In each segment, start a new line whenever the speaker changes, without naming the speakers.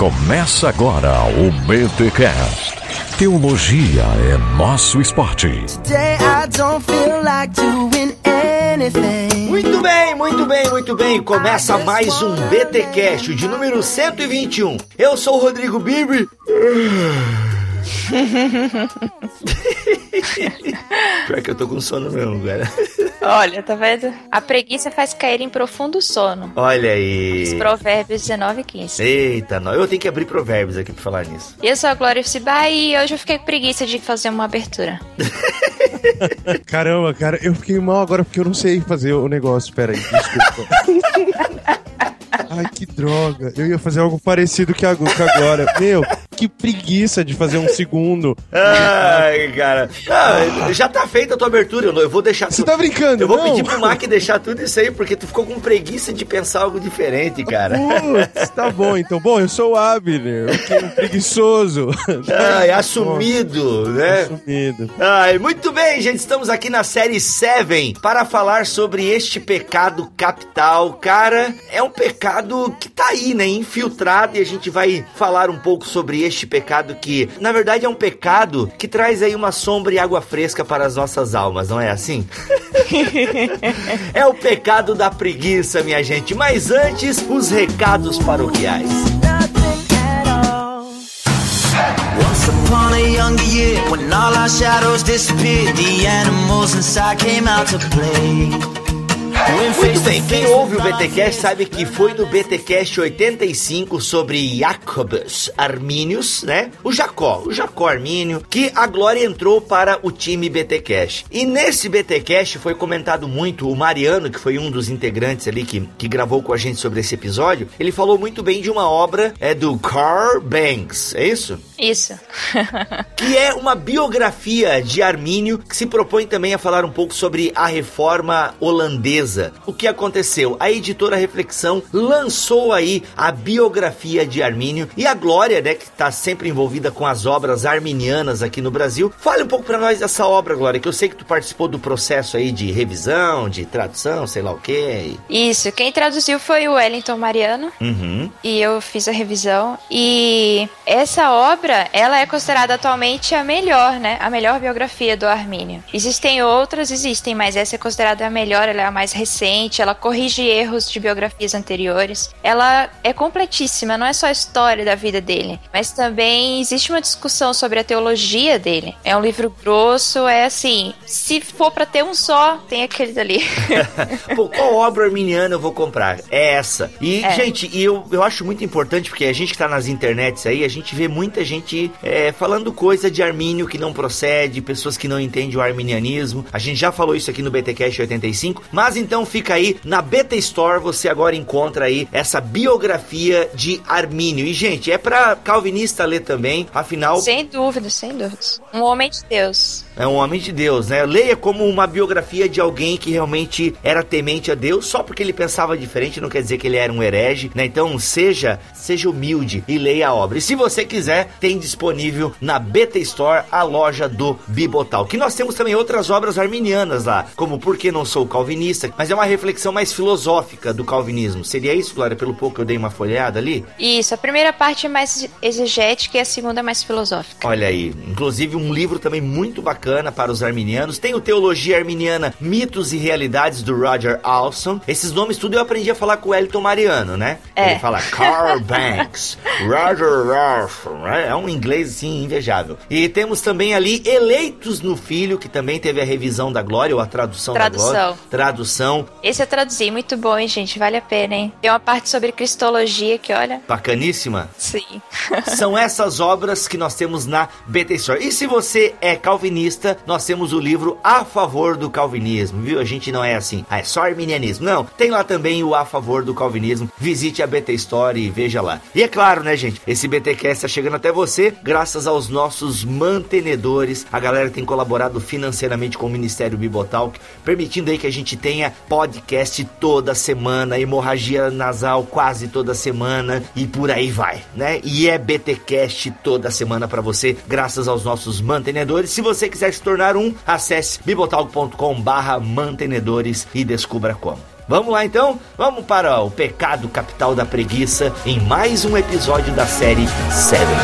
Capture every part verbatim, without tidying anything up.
Começa agora o BTcast. Teologia é nosso esporte.
Today I don't feel like doing anything.
Muito bem, muito bem, muito bem. Começa mais um BTcast de número cento e vinte e um. Eu sou o Rodrigo Bibi. Pior que eu tô com sono mesmo, cara.
Olha, tá vendo? A preguiça faz cair em profundo sono.
Olha aí.
Os Provérbios dezenove e quinze.
Eita, não. Eu tenho que abrir Provérbios aqui pra falar nisso.
Eu sou a Glória Cibá e hoje eu fiquei com preguiça de fazer uma abertura.
Caramba, cara, eu fiquei mal agora porque eu não sei fazer o negócio. Pera aí, desculpa. Ai, que droga. Eu ia fazer algo parecido que agora. Meu, que preguiça de fazer um segundo.
Ai, cara. Ah, já tá feita a tua abertura. Eu vou deixar...
Você tu... tá brincando,
Eu vou
não?
pedir pro Mac deixar tudo isso aí, porque tu ficou com preguiça de pensar algo diferente, cara.
Putz, tá bom, então. Bom, eu sou o Abner, eu sou um preguiçoso.
Ai, assumido, né?
Assumido.
Ai, muito bem, gente. Estamos aqui na série sete para falar sobre este pecado capital. Cara, é um pecado que tá aí, né, infiltrado, e a gente vai falar um pouco sobre este pecado que, na verdade, é um pecado que traz aí uma sombra e água fresca para as nossas almas, não é assim? É o pecado da preguiça, minha gente. Mas antes, os recados paroquiais.
Once upon a younger year, when all our shadows disappeared, the animals inside came out to play.
Muito bem, quem ouve o BTcast sabe que foi no BTcast oitenta e cinco sobre Jacobus Arminius, né? O Jacó, o Jacó Armínio, que a Glória entrou para o time BTcast. E nesse BTcast foi comentado muito, o Mariano, que foi um dos integrantes ali que, que gravou com a gente sobre esse episódio, ele falou muito bem de uma obra é, do Carl Banks, é isso?
Isso.
Que é uma biografia de Armínio, que se propõe também a falar um pouco sobre a reforma holandesa. O que aconteceu? A editora Reflexão lançou aí a biografia de Armínio, e a Glória, né, que está sempre envolvida com as obras arminianas aqui no Brasil. Fale um pouco para nós dessa obra, Glória, que eu sei que tu participou do processo aí de revisão, de tradução, sei lá o quê.
Isso, quem traduziu foi o Wellington Mariano,
uhum.
E eu fiz a revisão, e essa obra, ela é considerada atualmente a melhor, né, a melhor biografia do Armínio. Existem outras, existem, mas essa é considerada a melhor, ela é a mais recente, ela corrige erros de biografias anteriores. Ela é completíssima, não é só a história da vida dele, mas também existe uma discussão sobre a teologia dele. É um livro grosso, é assim, se for pra ter um só, tem aquele dali.
Pô, qual obra arminiana eu vou comprar? É essa. E, é. gente, eu, eu acho muito importante, porque a gente que tá nas internets aí, a gente vê muita gente é, falando coisa de Armínio que não procede, pessoas que não entendem o arminianismo. A gente já falou isso aqui no BTcast oitenta e cinco, mas então fica aí, na Beta Store você agora encontra aí essa biografia de Armínio. E, gente, é pra calvinista ler também, afinal...
Sem dúvida, sem dúvidas. Um homem de Deus.
É um homem de Deus, né? Leia como uma biografia de alguém que realmente era temente a Deus, só porque ele pensava diferente não quer dizer que ele era um herege, né? Então seja, seja humilde e leia a obra. E se você quiser, tem disponível na Beta Store a loja do Bibotal, que nós temos também outras obras arminianas lá, como Por que Não Sou Calvinista, mas é uma reflexão mais filosófica do calvinismo. Seria isso, Glória? Pelo pouco que eu dei uma folhada ali?
Isso, a primeira parte é mais exegética e a segunda é mais filosófica.
Olha aí, inclusive um livro também muito bacana para os arminianos. Tem o Teologia Arminiana, Mitos e Realidades, do Roger Olson. Esses nomes tudo eu aprendi a falar com o Wellington Mariano, né?
É.
Ele fala Carl Banks, Roger Olson, né? É um inglês assim invejável. E temos também ali Eleitos no Filho, que também teve a revisão da Glória, ou a tradução,
tradução.
da Glória. Tradução.
Esse eu traduzi, muito bom, hein, gente? Vale a pena, hein? Tem uma parte sobre cristologia que, olha...
Bacaníssima.
Sim.
São essas obras que nós temos na B T Store. E se você é calvinista, nós temos o livro A Favor do Calvinismo, viu? A gente não é assim, ah, é só arminianismo. Não, tem lá também o A Favor do Calvinismo. Visite a B T Store e veja lá. E é claro, né, gente? Esse BTcast está chegando até você graças aos nossos mantenedores, a galera que tem colaborado financeiramente com o Ministério Bibotalk, permitindo aí que a gente tenha podcast toda semana, hemorragia nasal quase toda semana e por aí vai, né? E é BTcast toda semana para você, graças aos nossos mantenedores. Se você quiser se tornar um, acesse bibotalk ponto com barra mantenedores e descubra como. Vamos lá então? Vamos para o pecado capital da preguiça em mais um episódio da série Seven.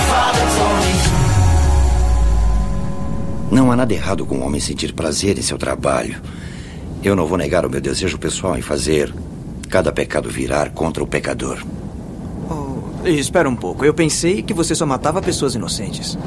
Não há nada errado com o homem sentir prazer em seu trabalho. Eu não vou negar o meu desejo pessoal em fazer cada pecado virar contra o pecador.
Oh, espera um pouco. Eu pensei que você só matava pessoas inocentes.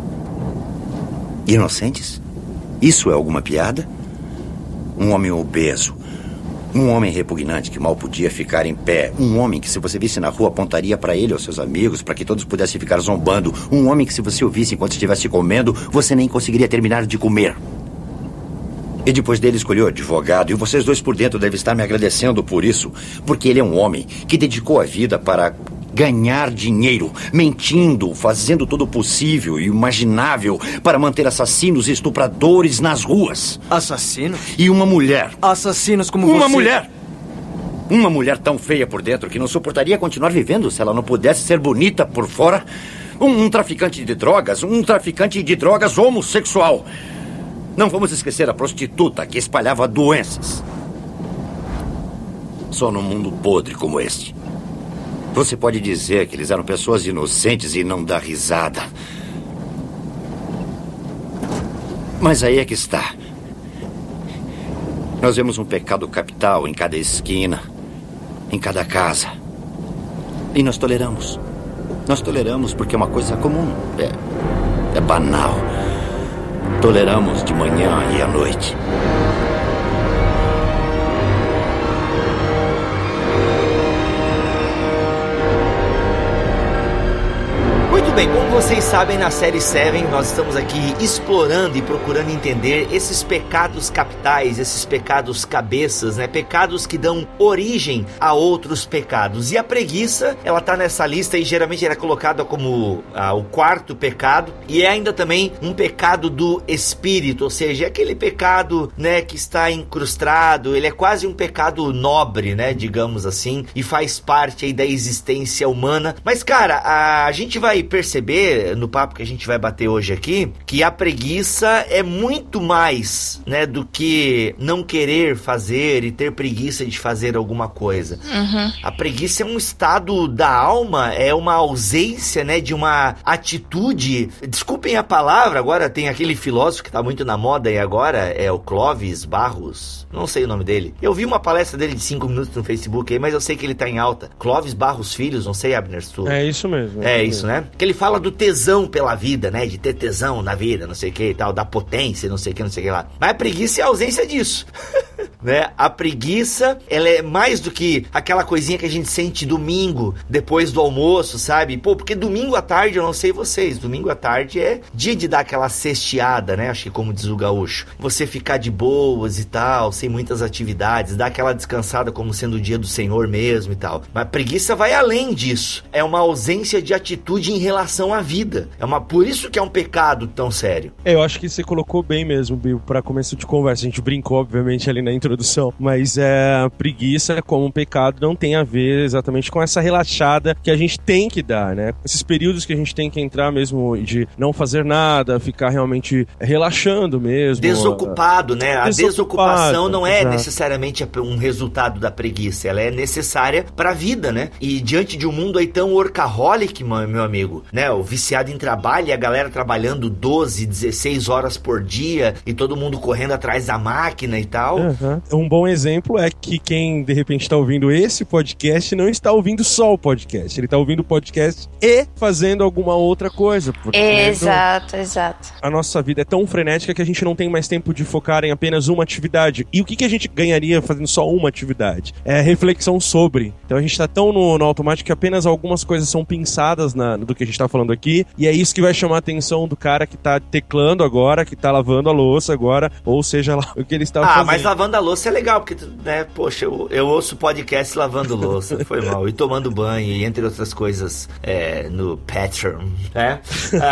Inocentes? Isso é alguma piada? Um homem obeso, um homem repugnante que mal podia ficar em pé, um homem que se você visse na rua apontaria para ele ou seus amigos para que todos pudessem ficar zombando, um homem que se você o visse enquanto estivesse comendo, você nem conseguiria terminar de comer. E depois dele escolheu advogado, e vocês dois por dentro devem estar me agradecendo por isso, porque ele é um homem que dedicou a vida para ganhar dinheiro, mentindo, fazendo todo o possível e imaginável para manter assassinos e estupradores nas ruas.
Assassinos?
E uma mulher.
Assassinos como
uma
você?
Uma mulher! Uma mulher tão feia por dentro que não suportaria continuar vivendo se ela não pudesse ser bonita por fora. Um, um traficante de drogas, um traficante de drogas homossexual. Não vamos esquecer a prostituta que espalhava doenças. Só num mundo podre como este você pode dizer que eles eram pessoas inocentes e não dar risada. Mas aí é que está. Nós vemos um pecado capital em cada esquina, em cada casa. E nós toleramos. Nós toleramos porque é uma coisa comum. É, é banal. Toleramos de manhã e à noite.
Muito bem, como vocês sabem, na série Seven nós estamos aqui explorando e procurando entender esses pecados capitais, esses pecados cabeças, né? Pecados que dão origem a outros pecados. E a preguiça, ela tá nessa lista e geralmente ela é colocada como ah, o quarto pecado, e é ainda também um pecado do espírito, ou seja, é aquele pecado, né, que está incrustado, ele é quase um pecado nobre, né, digamos assim, e faz parte aí da existência humana. Mas, cara, a, a gente vai perceber no papo que a gente vai bater hoje aqui que a preguiça é muito mais, né, do que não querer fazer e ter preguiça de fazer alguma coisa.
Uhum.
A preguiça é um estado da alma, é uma ausência, né, de uma atitude. Desculpem a palavra, agora tem aquele filósofo que tá muito na moda aí agora, é o Clóvis Barros, não sei o nome dele. Eu vi uma palestra dele de cinco minutos no Facebook aí, mas eu sei que ele tá em alta. Clóvis Barros Filhos, não sei, Abner, se tu...
É isso mesmo.
É, é isso, mesmo. Né? Que ele fala do tesão pela vida, né? De ter tesão na vida, não sei o que e tal, da potência, não sei o que, não sei o que lá. Mas a preguiça é a ausência disso. Né? A preguiça, ela é mais do que aquela coisinha que a gente sente domingo, depois do almoço, sabe? Pô, porque domingo à tarde, eu não sei vocês, domingo à tarde é dia de dar aquela cesteada, né? Acho que como diz o gaúcho. Você ficar de boas e tal, sem muitas atividades, dar aquela descansada como sendo o dia do Senhor mesmo e tal. Mas a preguiça vai além disso. É uma ausência de atitude em relação à vida. É uma, por isso que é um pecado tão sério.
É, eu acho que você colocou bem mesmo, Bill, para começo de conversa. A gente brincou, obviamente, ali na introdução, mas é, a preguiça como um pecado não tem a ver exatamente com essa relaxada que a gente tem que dar, né? Esses períodos que a gente tem que entrar mesmo de não fazer nada, ficar realmente relaxando mesmo.
Desocupado, né? A
Desocupado,
desocupação não é
exato.
necessariamente um resultado da preguiça, ela é necessária pra vida, né? E diante de um mundo aí tão workaholic, meu amigo, né? O viciado em trabalho e a galera trabalhando doze, dezesseis horas por dia e todo mundo correndo atrás da máquina e tal.
Uhum. Um bom exemplo é que quem de repente está ouvindo esse podcast não está ouvindo só o podcast, ele está ouvindo o podcast e fazendo alguma outra coisa. Porque,
exato, né, exato.
A nossa vida é tão frenética que a gente não tem mais tempo de focar em apenas uma atividade. E o que, que a gente ganharia fazendo só uma atividade? É reflexão sobre. Então a gente está tão no, no automático que apenas algumas coisas são pensadas na, do que a gente está falando aqui, e é isso que vai chamar a atenção do cara que tá teclando agora, que tá lavando a louça agora, ou seja lá o que ele está
ah,
fazendo.
Ah, mas lavando a louça é legal, porque, né, poxa, eu, eu ouço podcast lavando louça, foi mal, e tomando banho, e entre outras coisas, é, no Patreon, né?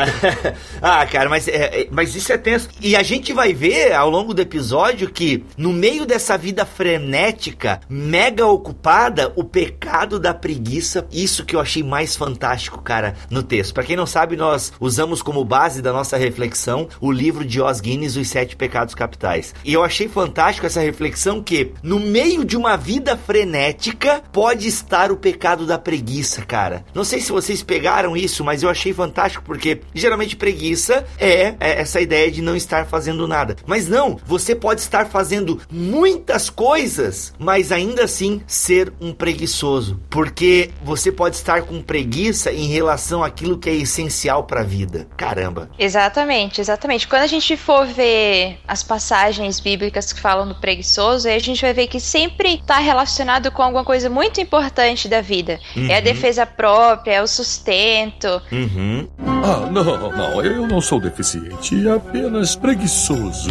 Ah, cara, mas, é, mas isso é tenso. E a gente vai ver ao longo do episódio que, no meio dessa vida frenética, mega ocupada, o pecado da preguiça, isso que eu achei mais fantástico, cara, no texto. Pra quem não sabe, nós usamos como base da nossa reflexão o livro de Os Guinness, Os Sete Pecados Capitais. E eu achei fantástico essa reflexão reflexão que no meio de uma vida frenética pode estar o pecado da preguiça, cara. Não sei se vocês pegaram isso, mas eu achei fantástico porque geralmente preguiça é, é essa ideia de não estar fazendo nada. Mas não, você pode estar fazendo muitas coisas, mas ainda assim ser um preguiçoso, porque você pode estar com preguiça em relação àquilo que é essencial para a vida. Caramba.
Exatamente, exatamente. Quando a gente for ver as passagens bíblicas que falam do preguiçoso, aí a gente vai ver que sempre está relacionado com alguma coisa muito importante da vida. Uhum. É a defesa própria, é o sustento.
Uhum.
Ah, não, não, eu não sou deficiente, apenas preguiçoso.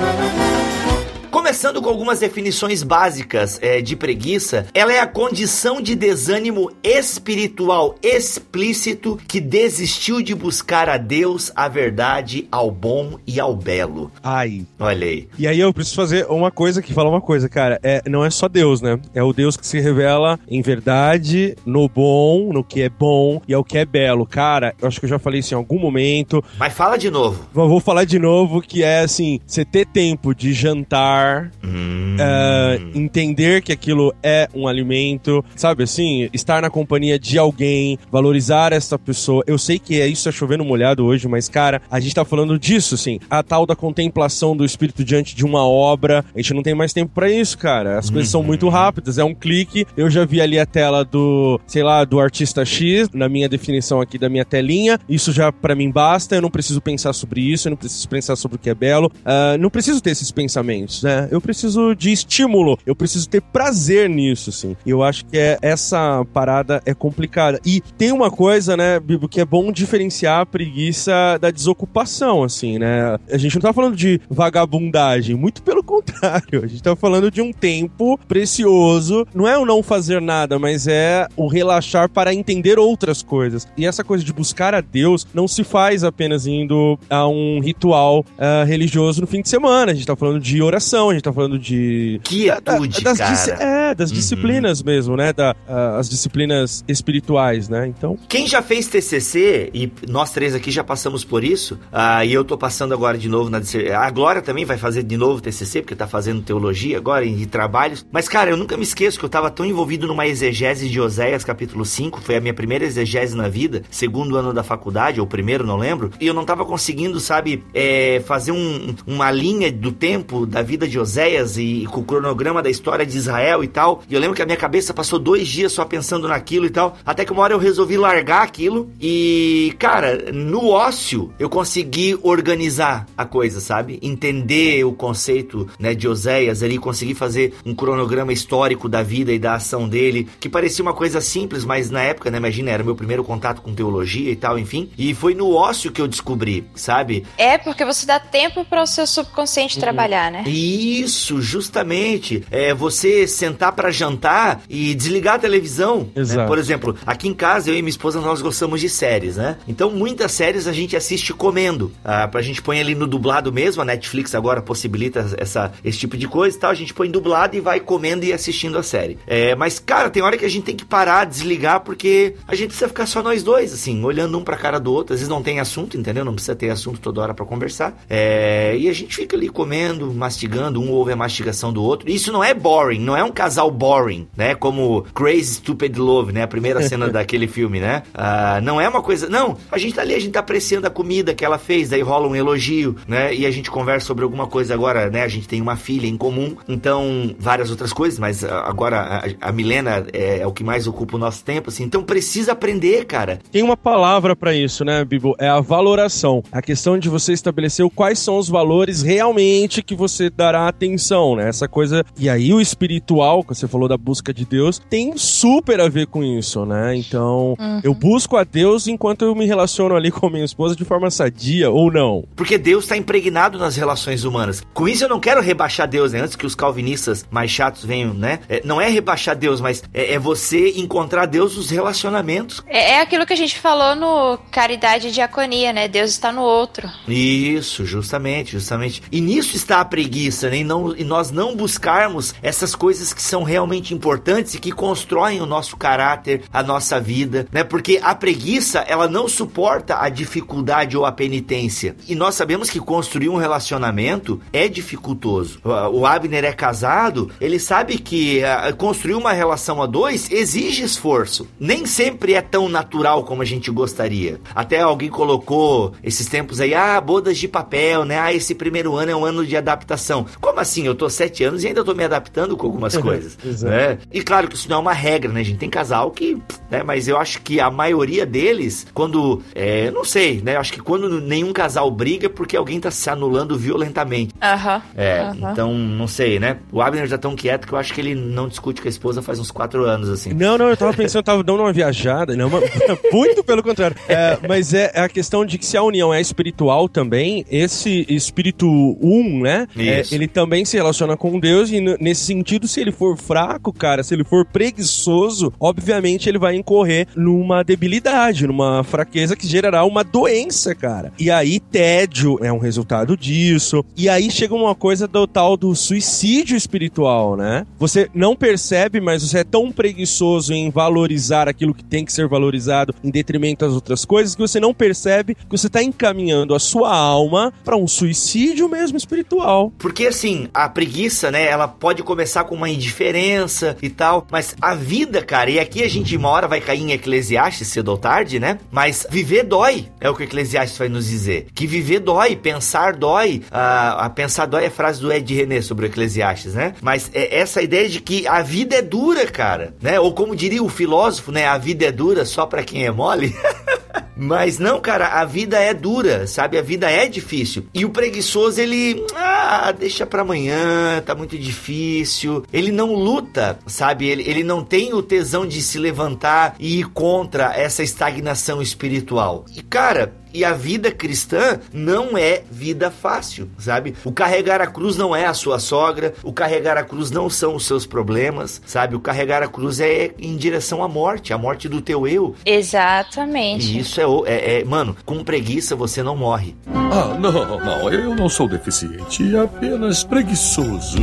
Começando com algumas definições básicas é, de preguiça, ela é a condição de desânimo espiritual explícito que desistiu de buscar a Deus, a verdade, ao bom e ao belo.
Ai.
Olha aí.
E aí eu preciso fazer uma coisa que fala uma coisa, cara. É, não é só Deus, né? É o Deus que se revela em verdade, no bom, no que é bom e ao que é belo. Cara, eu acho que eu já falei isso em algum momento.
Mas fala de novo.
Vou falar de novo, que é assim, você ter tempo de jantar, Hum. Uh, entender que aquilo é um alimento, sabe assim, estar na companhia de alguém, valorizar essa pessoa. Eu sei que é isso, é chovendo molhado hoje, mas cara, a gente tá falando disso, assim, a tal da contemplação do espírito diante de uma obra. A gente não tem mais tempo pra isso, cara. As uhum. coisas são muito rápidas, é um clique. Eu já vi ali a tela do, sei lá, do artista X, na minha definição aqui da minha telinha. Isso já pra mim basta, eu não preciso pensar sobre isso, eu não preciso pensar sobre o que é belo, uh, não preciso ter esses pensamentos, né? Eu preciso de estímulo, eu preciso ter prazer nisso, assim. E eu acho que é, essa parada é complicada. E tem uma coisa, né, Bibo, que é bom diferenciar a preguiça da desocupação, assim, né? A gente não tá falando de vagabundagem, muito pelo contrário. A gente tá falando de um tempo precioso. Não é o não fazer nada, mas é o relaxar para entender outras coisas. E essa coisa de buscar a Deus não se faz apenas indo a um ritual uh, religioso no fim de semana. A gente tá falando de oração, a gente tá falando de...
Quietude,
da, das
cara.
Dis, é, das uhum. disciplinas mesmo, né? Da, uh, as disciplinas espirituais, né? Então...
Quem já fez T C C, e nós três aqui já passamos por isso, uh, e eu tô passando agora de novo na... A Glória também vai fazer de novo T C C, porque tá fazendo teologia agora, e trabalhos. Mas, cara, eu nunca me esqueço que eu tava tão envolvido numa exegese de Oséias, capítulo cinco, foi a minha primeira exegese na vida, segundo ano da faculdade, ou primeiro, não lembro, e eu não tava conseguindo, sabe, é, fazer um, uma linha do tempo da vida de Oséias e, e com o cronograma da história de Israel e tal, e eu lembro que a minha cabeça passou dois dias só pensando naquilo e tal, até que uma hora eu resolvi largar aquilo e, cara, no ócio eu consegui organizar a coisa, sabe? Entender o conceito, né, de Oséias ali, consegui fazer um cronograma histórico da vida e da ação dele, que parecia uma coisa simples, mas na época, né, imagina, era meu primeiro contato com teologia e tal, enfim, e foi no ócio que eu descobri, sabe?
É, porque você dá tempo para o seu subconsciente uhum. trabalhar, né?
Isso, justamente. É você sentar pra jantar e desligar a televisão. Né? Por exemplo, aqui em casa, eu e minha esposa, nós gostamos de séries, né? Então, muitas séries a gente assiste comendo. Ah, a gente põe ali no dublado mesmo, a Netflix agora possibilita essa, esse tipo de coisa e tal, a gente põe dublado e vai comendo e assistindo a série. É, mas, cara, tem hora que a gente tem que parar, desligar, porque a gente precisa ficar só nós dois, assim, olhando um pra cara do outro. Às vezes não tem assunto, entendeu? Não precisa ter assunto toda hora pra conversar. É, e a gente fica ali comendo, mastigando, um ouve a mastigação do outro. Isso não é boring, não é um casal boring, né? Como Crazy Stupid Love, né? A primeira cena daquele filme, né? Uh, não é uma coisa... Não, a gente tá ali, a gente tá apreciando a comida que ela fez, daí rola um elogio, né? E a gente conversa sobre alguma coisa agora, né? A gente tem uma filha em comum, então várias outras coisas, mas agora a, a Milena é, é o que mais ocupa o nosso tempo, assim. Então precisa aprender, cara.
Tem uma palavra pra isso, né, Bibo? É a valoração. A questão de você estabelecer quais são os valores realmente que você dará atenção, né? Essa coisa... E aí o espiritual, que você falou da busca de Deus, tem super a ver com isso, né? Então, uhum. eu busco a Deus enquanto eu me relaciono ali com a minha esposa de forma sadia, ou não?
Porque Deus está impregnado nas relações humanas. Com isso eu não quero rebaixar Deus, né? Antes que os calvinistas mais chatos venham, né? É, não é rebaixar Deus, mas é, é você encontrar Deus nos relacionamentos.
É, é aquilo que a gente falou no Caridade e Diaconia, né? Deus está no outro.
Isso, justamente, justamente. E nisso está a preguiça, né? E, não, e nós não buscarmos essas coisas que são realmente importantes e que constroem o nosso caráter, a nossa vida, né? Porque a preguiça, ela não suporta a dificuldade ou a penitência. E nós sabemos que construir um relacionamento é dificultoso. O Abner é casado, ele sabe que uh, construir uma relação a dois exige esforço. Nem sempre é tão natural como a gente gostaria. Até alguém colocou esses tempos aí, ah, bodas de papel, né? Ah, esse primeiro ano é um ano de adaptação. Como assim? Eu tô sete anos e ainda tô me adaptando com algumas coisas. Né? E claro que isso não é uma regra, né? A gente tem casal que, né? Mas eu acho que a maioria deles, quando, é, não sei, né? Eu acho que quando nenhum casal briga é porque alguém tá se anulando violentamente.
Aham. Uhum.
É,
uhum.
Então, não sei, né? O Abner já tão quieto que eu acho que ele não discute com a esposa faz uns quatro anos, assim.
Não, não, eu tava pensando, eu tava dando uma viajada, não, uma, muito pelo contrário. É, mas é a questão de que se a união é espiritual também, esse espírito um, né? É, ele também se relaciona com Deus e n- nesse sentido, se ele for fraco, cara, se ele for preguiçoso, obviamente ele vai incorrer numa debilidade, numa fraqueza que gerará uma doença, cara. E aí tédio é um resultado disso. E aí chega uma coisa do tal do suicídio espiritual, né? Você não percebe, mas você é tão preguiçoso em valorizar aquilo que tem que ser valorizado em detrimento das outras coisas que você não percebe que você está encaminhando a sua alma para um suicídio mesmo espiritual.
Porque assim, a preguiça, né, ela pode começar com uma indiferença e tal, mas a vida, cara, e aqui a gente uma hora vai cair em Eclesiastes cedo ou tarde, né? Mas viver dói, é o que o Eclesiastes vai nos dizer. Que viver dói, pensar dói. A, a pensar dói é a frase do Ed René sobre o Eclesiastes, né? Mas é essa ideia de que a vida é dura, cara, né? Ou como diria o filósofo, né? A vida é dura só pra quem é mole. Mas não, cara, a vida é dura, sabe? A vida é difícil. E o preguiçoso, ele... Ah, deixa pra amanhã, tá muito difícil. Ele não luta, sabe? Ele, ele não tem o tesão de se levantar e ir contra essa estagnação espiritual. E, cara... E a vida cristã não é vida fácil, sabe? O carregar a cruz não é a sua sogra, o carregar a cruz não são os seus problemas, sabe? O carregar a cruz é em direção à morte, a morte do teu eu.
Exatamente.
E isso é, é, é... Mano, com preguiça você não morre.
Ah, não, não, eu não sou deficiente, apenas preguiçoso.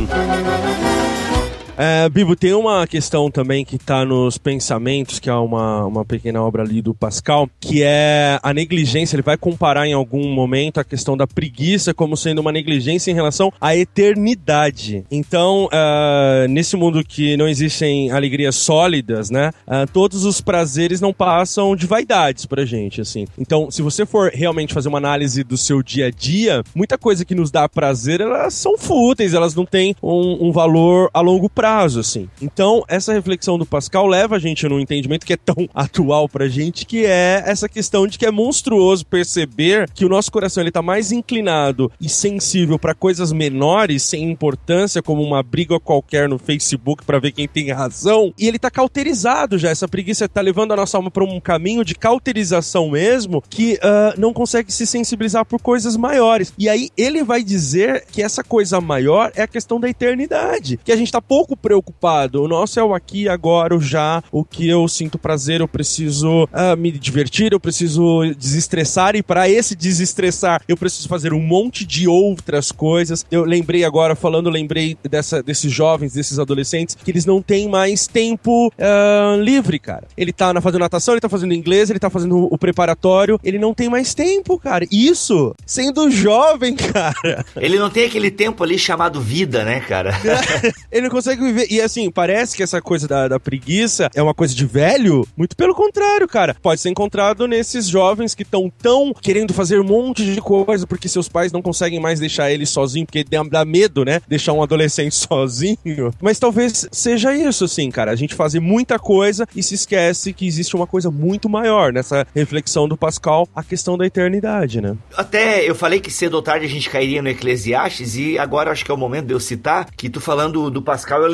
É, Bibo, tem uma questão também que tá nos Pensamentos, que é uma, uma pequena obra ali do Pascal, que é a negligência. Ele vai comparar em algum momento a questão da preguiça como sendo uma negligência em relação à eternidade. Então, uh, nesse mundo que não existem alegrias sólidas, né, uh, todos os prazeres não passam de vaidades pra gente, assim. Então, se você for realmente fazer uma análise do seu dia a dia, muita coisa que nos dá prazer, elas são fúteis, elas não têm um, um valor a longo prazo. Prazo, assim. Então, essa reflexão do Pascal leva a gente num entendimento que é tão atual pra gente, que é essa questão de que é monstruoso perceber que o nosso coração ele tá mais inclinado e sensível pra coisas menores, sem importância, como uma briga qualquer no Facebook pra ver quem tem razão, e ele tá cauterizado já. Essa preguiça tá levando a nossa alma pra um caminho de cauterização mesmo, que uh, não consegue se sensibilizar por coisas maiores. E aí ele vai dizer que essa coisa maior é a questão da eternidade, que a gente tá pouco preocupado. O nosso é o aqui, agora, o já, o que eu sinto prazer, eu preciso uh, me divertir, eu preciso desestressar, e para esse desestressar eu preciso fazer um monte de outras coisas. Eu lembrei agora, falando, lembrei dessa, desses jovens, desses adolescentes, que eles não têm mais tempo uh, livre, cara. Ele tá fazendo natação, ele tá fazendo inglês, ele tá fazendo o preparatório, ele não tem mais tempo, cara. Isso, sendo jovem, cara.
Ele não tem aquele tempo ali chamado vida, né, cara?
Ele não consegue viver. E assim, parece que essa coisa da, da preguiça é uma coisa de velho. Muito pelo contrário, cara. Pode ser encontrado nesses jovens que estão tão querendo fazer um monte de coisa porque seus pais não conseguem mais deixar ele sozinho, porque dá medo, né? Deixar um adolescente sozinho. Mas talvez seja isso, assim, cara. A gente fazer muita coisa e se esquece que existe uma coisa muito maior nessa reflexão do Pascal, a questão da eternidade, né?
Até eu falei que cedo ou tarde a gente cairia no Eclesiastes, e agora acho que é o momento de eu citar que tu falando do Pascal, eu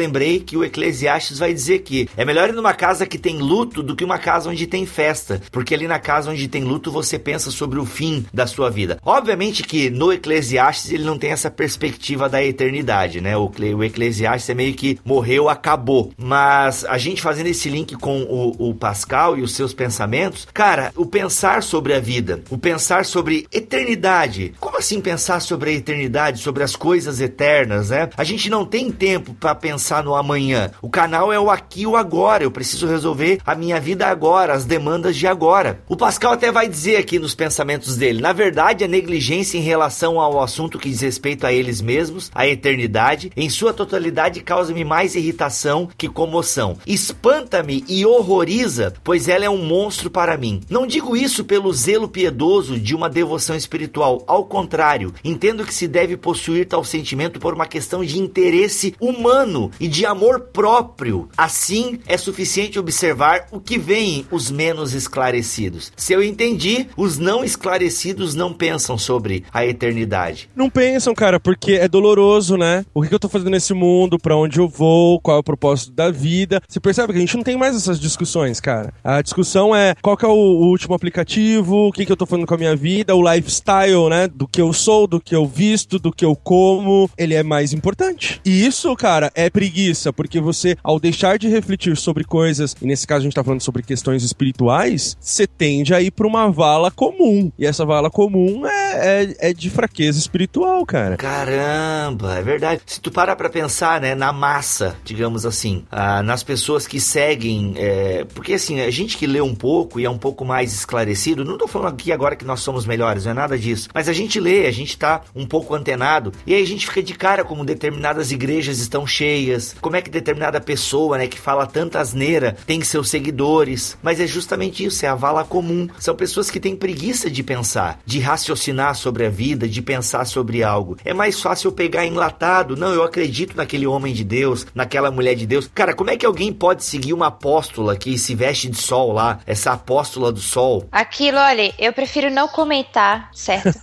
lembrei que o Eclesiastes vai dizer que é melhor ir numa casa que tem luto do que uma casa onde tem festa, porque ali na casa onde tem luto você pensa sobre o fim da sua vida. Obviamente que no Eclesiastes ele não tem essa perspectiva da eternidade, né? O, o Eclesiastes é meio que morreu, acabou. Mas a gente fazendo esse link com o, o Pascal e os seus pensamentos, cara, o pensar sobre a vida, o pensar sobre eternidade. Como assim pensar sobre a eternidade, sobre as coisas eternas, né? A gente não tem tempo para pensar no amanhã. O canal é o aqui e o agora. Eu preciso resolver a minha vida agora, as demandas de agora. O Pascal até vai dizer aqui nos pensamentos dele, na verdade, a negligência em relação ao assunto que diz respeito a eles mesmos, a eternidade, em sua totalidade causa-me mais irritação que comoção. Espanta-me e horroriza, pois ela é um monstro para mim. Não digo isso pelo zelo piedoso de uma devoção espiritual, ao contrário, entendo que se deve possuir tal sentimento por uma questão de interesse humano e de amor próprio. Assim, é suficiente observar o que veem os menos esclarecidos. Se eu entendi, os não esclarecidos não pensam sobre a eternidade.
Não pensam, cara, porque é doloroso, né? O que eu tô fazendo nesse mundo, pra onde eu vou, qual é o propósito da vida. Você percebe que a gente não tem mais essas discussões, cara. A discussão é qual que é o, o último aplicativo, o que que eu tô fazendo com a minha vida, o lifestyle, né? Do que eu sou, do que eu visto, do que eu como. Ele é mais importante. E isso, cara, é preguiça, porque você, ao deixar de refletir sobre coisas, e nesse caso a gente tá falando sobre questões espirituais, você tende a ir pra uma vala comum. E essa vala comum é, é, é de fraqueza espiritual, cara.
Caramba, é verdade. Se tu parar pra pensar, né, na massa, digamos assim, ah, nas pessoas que seguem, é, porque assim, a gente que lê um pouco e é um pouco mais esclarecido, não tô falando aqui agora que nós somos melhores, não é nada disso, mas a gente lê, a gente tá um pouco antenado, e aí a gente fica de cara como determinadas igrejas estão cheias, como é que determinada pessoa, né, que fala tanta asneira, tem seus seguidores, mas é justamente isso, é a vala comum. São pessoas que têm preguiça de pensar, de raciocinar sobre a vida, de pensar sobre algo. É mais fácil eu pegar enlatado, não, eu acredito naquele homem de Deus, naquela mulher de Deus. Cara, como é que alguém pode seguir uma apóstola que se veste de sol lá, essa apóstola do sol?
Aquilo, olha, eu prefiro não comentar, certo?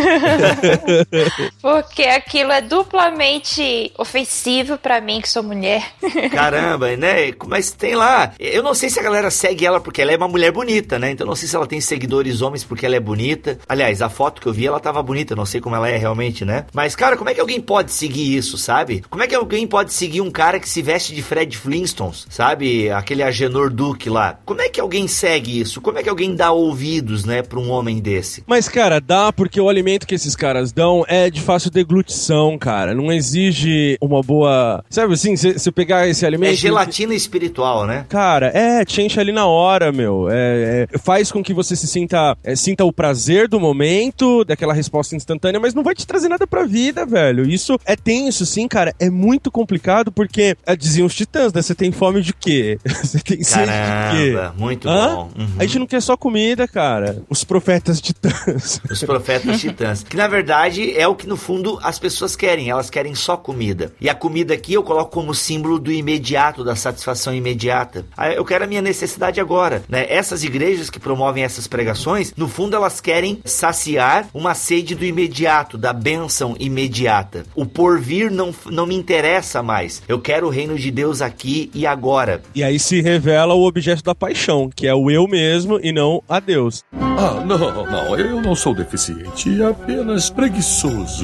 Porque aquilo é duplamente ofensivo pra mim, que sou mulher.
Caramba, né? Mas tem lá, eu não sei se a galera segue ela porque ela é uma mulher bonita, né? Então não sei se ela tem seguidores homens porque ela é bonita. Aliás, a foto que eu vi, ela tava bonita, não sei como ela é realmente, né? Mas, cara, como é que alguém pode seguir isso, sabe? Como é que alguém pode seguir um cara que se veste de Fred Flintstones, sabe? Aquele Agenor Duque lá. Como é que alguém segue isso? Como é que alguém dá ouvidos, né, pra um homem desse?
Mas, cara, dá porque o alimento que esses caras dão é de fácil deglutição, cara. Não exige uma boa... Sabe assim, você pegar esse alimento...
É gelatina espiritual, né?
Cara, é, te enche ali na hora, meu. É, é, faz com que você se sinta... É, sinta o prazer do momento, daquela resposta instantânea, mas não vai te trazer nada pra vida, velho. Isso é tenso, sim, cara. É muito complicado porque, é, diziam os titãs, né? Você tem fome de quê? Você tem sede de quê?
Muito
Hã?
bom. Uhum.
A gente não quer só comida, cara. Os profetas titãs.
Os profetas titãs. Que, na verdade, é o que, no fundo, as pessoas querem. Elas querem só comida. E a comida aqui eu coloco como símbolo do imediato, da satisfação imediata. Eu quero a minha necessidade agora, né? Essas igrejas que promovem essas pregações, no fundo, elas querem saciar uma sede do imediato, da bênção imediata. O porvir não, não me interessa mais. Eu quero o reino de Deus aqui e agora.
E aí se revela o objeto da paixão, que é o eu mesmo e não a Deus.
Ah, não, não, eu não sou deficiente, apenas preguiçoso.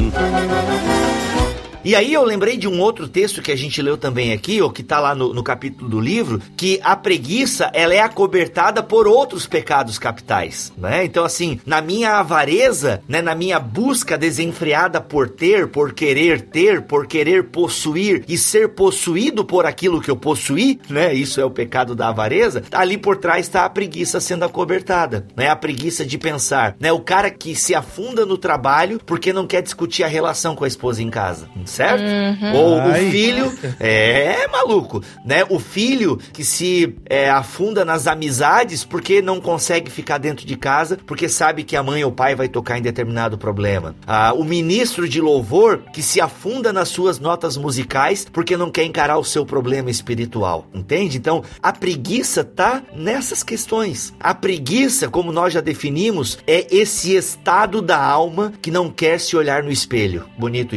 E aí eu lembrei de um outro texto que a gente leu também aqui, ou que tá lá no, no capítulo do livro, que a preguiça, ela é acobertada por outros pecados capitais, né? Então, assim, na minha avareza, né, na minha busca desenfreada por ter, por querer ter, por querer possuir e ser possuído por aquilo que eu possuí, né? Isso é o pecado da avareza. Ali por trás está a preguiça sendo acobertada, né? A preguiça de pensar, né? O cara que se afunda no trabalho porque não quer discutir a relação com a esposa em casa, certo? Uhum. Ou Ai. o filho, é maluco, né? O filho que se é, afunda nas amizades porque não consegue ficar dentro de casa, porque sabe que a mãe ou o pai vai tocar em determinado problema. Ah, o ministro de louvor que se afunda nas suas notas musicais porque não quer encarar o seu problema espiritual, entende? Então, a preguiça tá nessas questões. A preguiça, como nós já definimos, é esse estado da alma que não quer se olhar no espelho. Bonito isso. Tu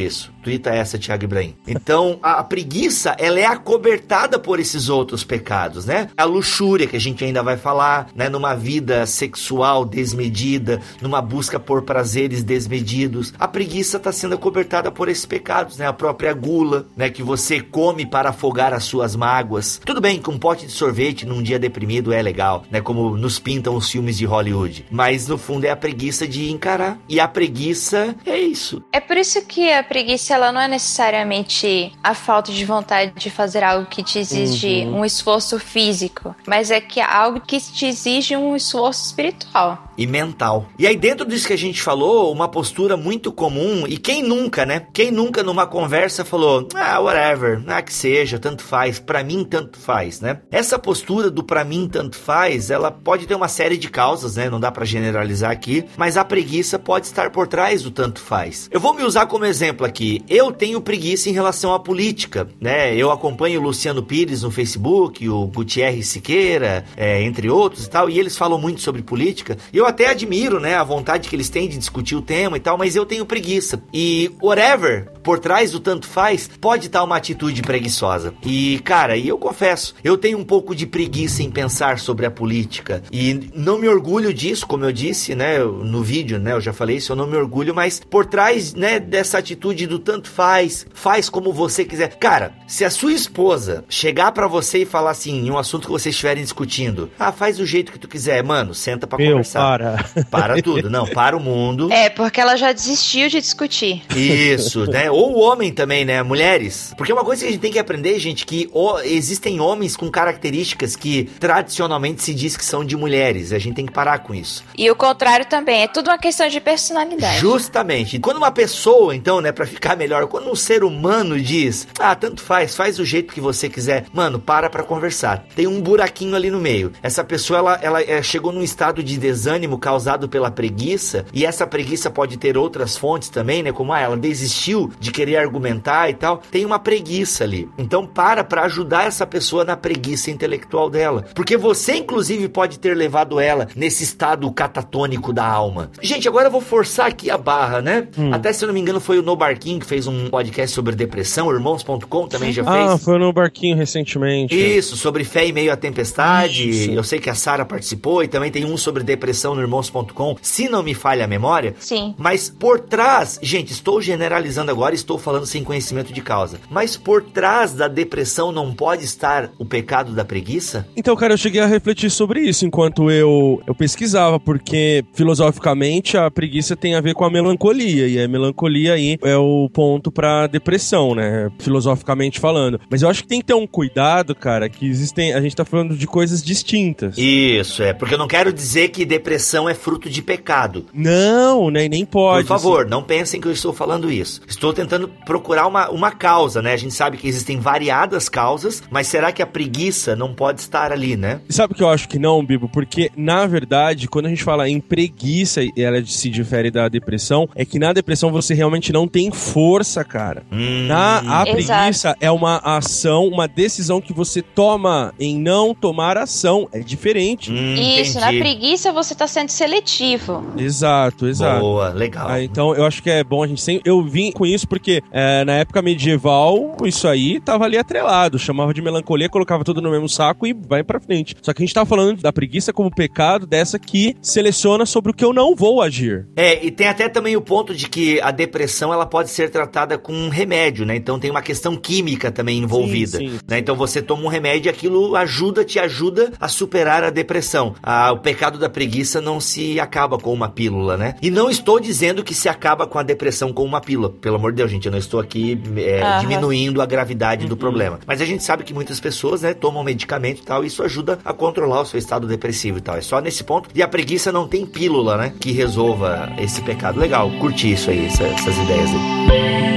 Tuita essa, Thiago Ibrahim. Então, a, a preguiça, ela é acobertada por esses outros pecados, né? A luxúria, que a gente ainda vai falar, né? Numa vida sexual desmedida, numa busca por prazeres desmedidos. A preguiça está sendo acobertada por esses pecados, né? A própria gula, né? Que você come para afogar as suas mágoas. Tudo bem que um pote de sorvete num dia deprimido é legal, né? Como nos pintam os filmes de Hollywood. Mas, no fundo, é a preguiça de encarar. E a preguiça é isso.
É por isso que a preguiça, ela não é necessariamente a falta de vontade de fazer algo que te exige uhum. um esforço físico, mas é que é algo que te exige um esforço espiritual.
E mental. E aí dentro disso que a gente falou, uma postura muito comum, e quem nunca, né? Quem nunca numa conversa falou, ah, whatever, ah, que seja, tanto faz, pra mim tanto faz, né? Essa postura do pra mim tanto faz, ela pode ter uma série de causas, né? Não dá pra generalizar aqui, mas a preguiça pode estar por trás do tanto faz. Eu vou me usar como exemplo aqui. Eu tenho preguiça em relação à política, né? Eu acompanho o Luciano Pires no Facebook, o Gutierrez Siqueira, é, entre outros e tal, e eles falam muito sobre política, e eu até admiro, né, a vontade que eles têm de discutir o tema e tal, mas eu tenho preguiça. E whatever, por trás do tanto faz, pode estar uma atitude preguiçosa. E, cara, e eu confesso, eu tenho um pouco de preguiça em pensar sobre a política. E não me orgulho disso, como eu disse, né, no vídeo, né, eu já falei isso, eu não me orgulho, mas por trás, né, dessa atitude do tanto faz, faz como você quiser. Cara, se a sua esposa chegar pra você e falar assim, em um assunto que vocês estiverem discutindo, ah, faz do jeito que tu quiser, mano, senta pra
Meu,
conversar.
Para.
Para tudo, não, para o mundo.
É, porque ela já desistiu de discutir.
Isso, né? Ou o homem também, né? Mulheres. Porque uma coisa que a gente tem que aprender, gente, que o, existem homens com características que tradicionalmente se diz que são de mulheres. A gente tem que parar com isso.
E o contrário também, é tudo uma questão de personalidade.
Justamente. Quando uma pessoa, então, né, pra ficar melhor, quando um ser humano diz, ah, tanto faz, faz do jeito que você quiser, mano, para pra conversar. Tem um buraquinho ali no meio. Essa pessoa, ela, ela é, chegou num estado de desânimo causado pela preguiça, e essa preguiça pode ter outras fontes também, né, como ah, ela desistiu de querer argumentar e tal, tem uma preguiça ali. Então para pra ajudar essa pessoa na preguiça intelectual dela, porque você inclusive pode ter levado ela nesse estado catatônico da alma. Gente, agora eu vou forçar aqui a barra, né? Hum. Até se eu não me engano foi o No Barquinho que fez um podcast sobre depressão, irmãos ponto com também já fez.
Ah, foi no Barquinho recentemente.
Isso, sobre fé em meio à tempestade. Isso. Eu sei que a Sara participou e também tem um sobre depressão no irmãos ponto com, se não me falha a memória.
Sim.
Mas por trás, gente, estou generalizando agora, estou falando sem conhecimento de causa, mas por trás da depressão não pode estar o pecado da preguiça?
Então, cara, eu cheguei a refletir sobre isso enquanto eu, eu pesquisava, porque filosoficamente a preguiça tem a ver com a melancolia, e a melancolia aí é o ponto pra depressão, né, filosoficamente falando. Mas eu acho que tem que ter um cuidado, cara, que existem, a gente tá falando de coisas distintas.
Isso, é, porque eu não quero dizer que depressão é fruto de pecado.
Não, né, nem pode.
Por favor,
assim.
Não pensem que eu estou falando isso. Estou tentando procurar uma, uma causa, né? A gente sabe que existem variadas causas, mas será que a preguiça não pode estar ali, né?
Sabe o que eu acho que não, Bibo? Porque, na verdade, quando a gente fala em preguiça, e ela se difere da depressão, é que na depressão você realmente não tem força, cara.
Hum,
na, a preguiça
exato.
É uma ação, uma decisão que você toma em não tomar ação. É diferente.
Hum,
Isso,
entendi.
na preguiça você tá sendo seletivo.
Exato, exato.
Boa, legal.
Ah, então eu acho que é bom a gente sempre... Eu vim com isso porque é, na época medieval isso aí tava ali atrelado, chamava de melancolia, colocava tudo no mesmo saco e vai pra frente. Só que a gente tá falando da preguiça como pecado dessa que seleciona sobre o que eu não vou agir.
É, e tem até também o ponto de que a depressão ela pode ser tratada com um remédio, né? Então tem uma questão química também envolvida,
sim, sim,
né?
sim.
Então você toma um remédio e aquilo ajuda, te ajuda a superar a depressão. Ah, o pecado da preguiça não se acaba com uma pílula, né? E não estou dizendo que se acaba com a depressão com uma pílula. Pelo amor de Deus, gente, eu não estou aqui é,
Aham.
diminuindo a gravidade
Uhum.
do problema. Mas a gente sabe que muitas pessoas, né, tomam medicamento e tal, e isso ajuda a controlar o seu estado depressivo e tal. É só nesse ponto. E a preguiça não tem pílula, né, que resolva esse pecado. Legal, curti isso aí, essa, essas ideias aí.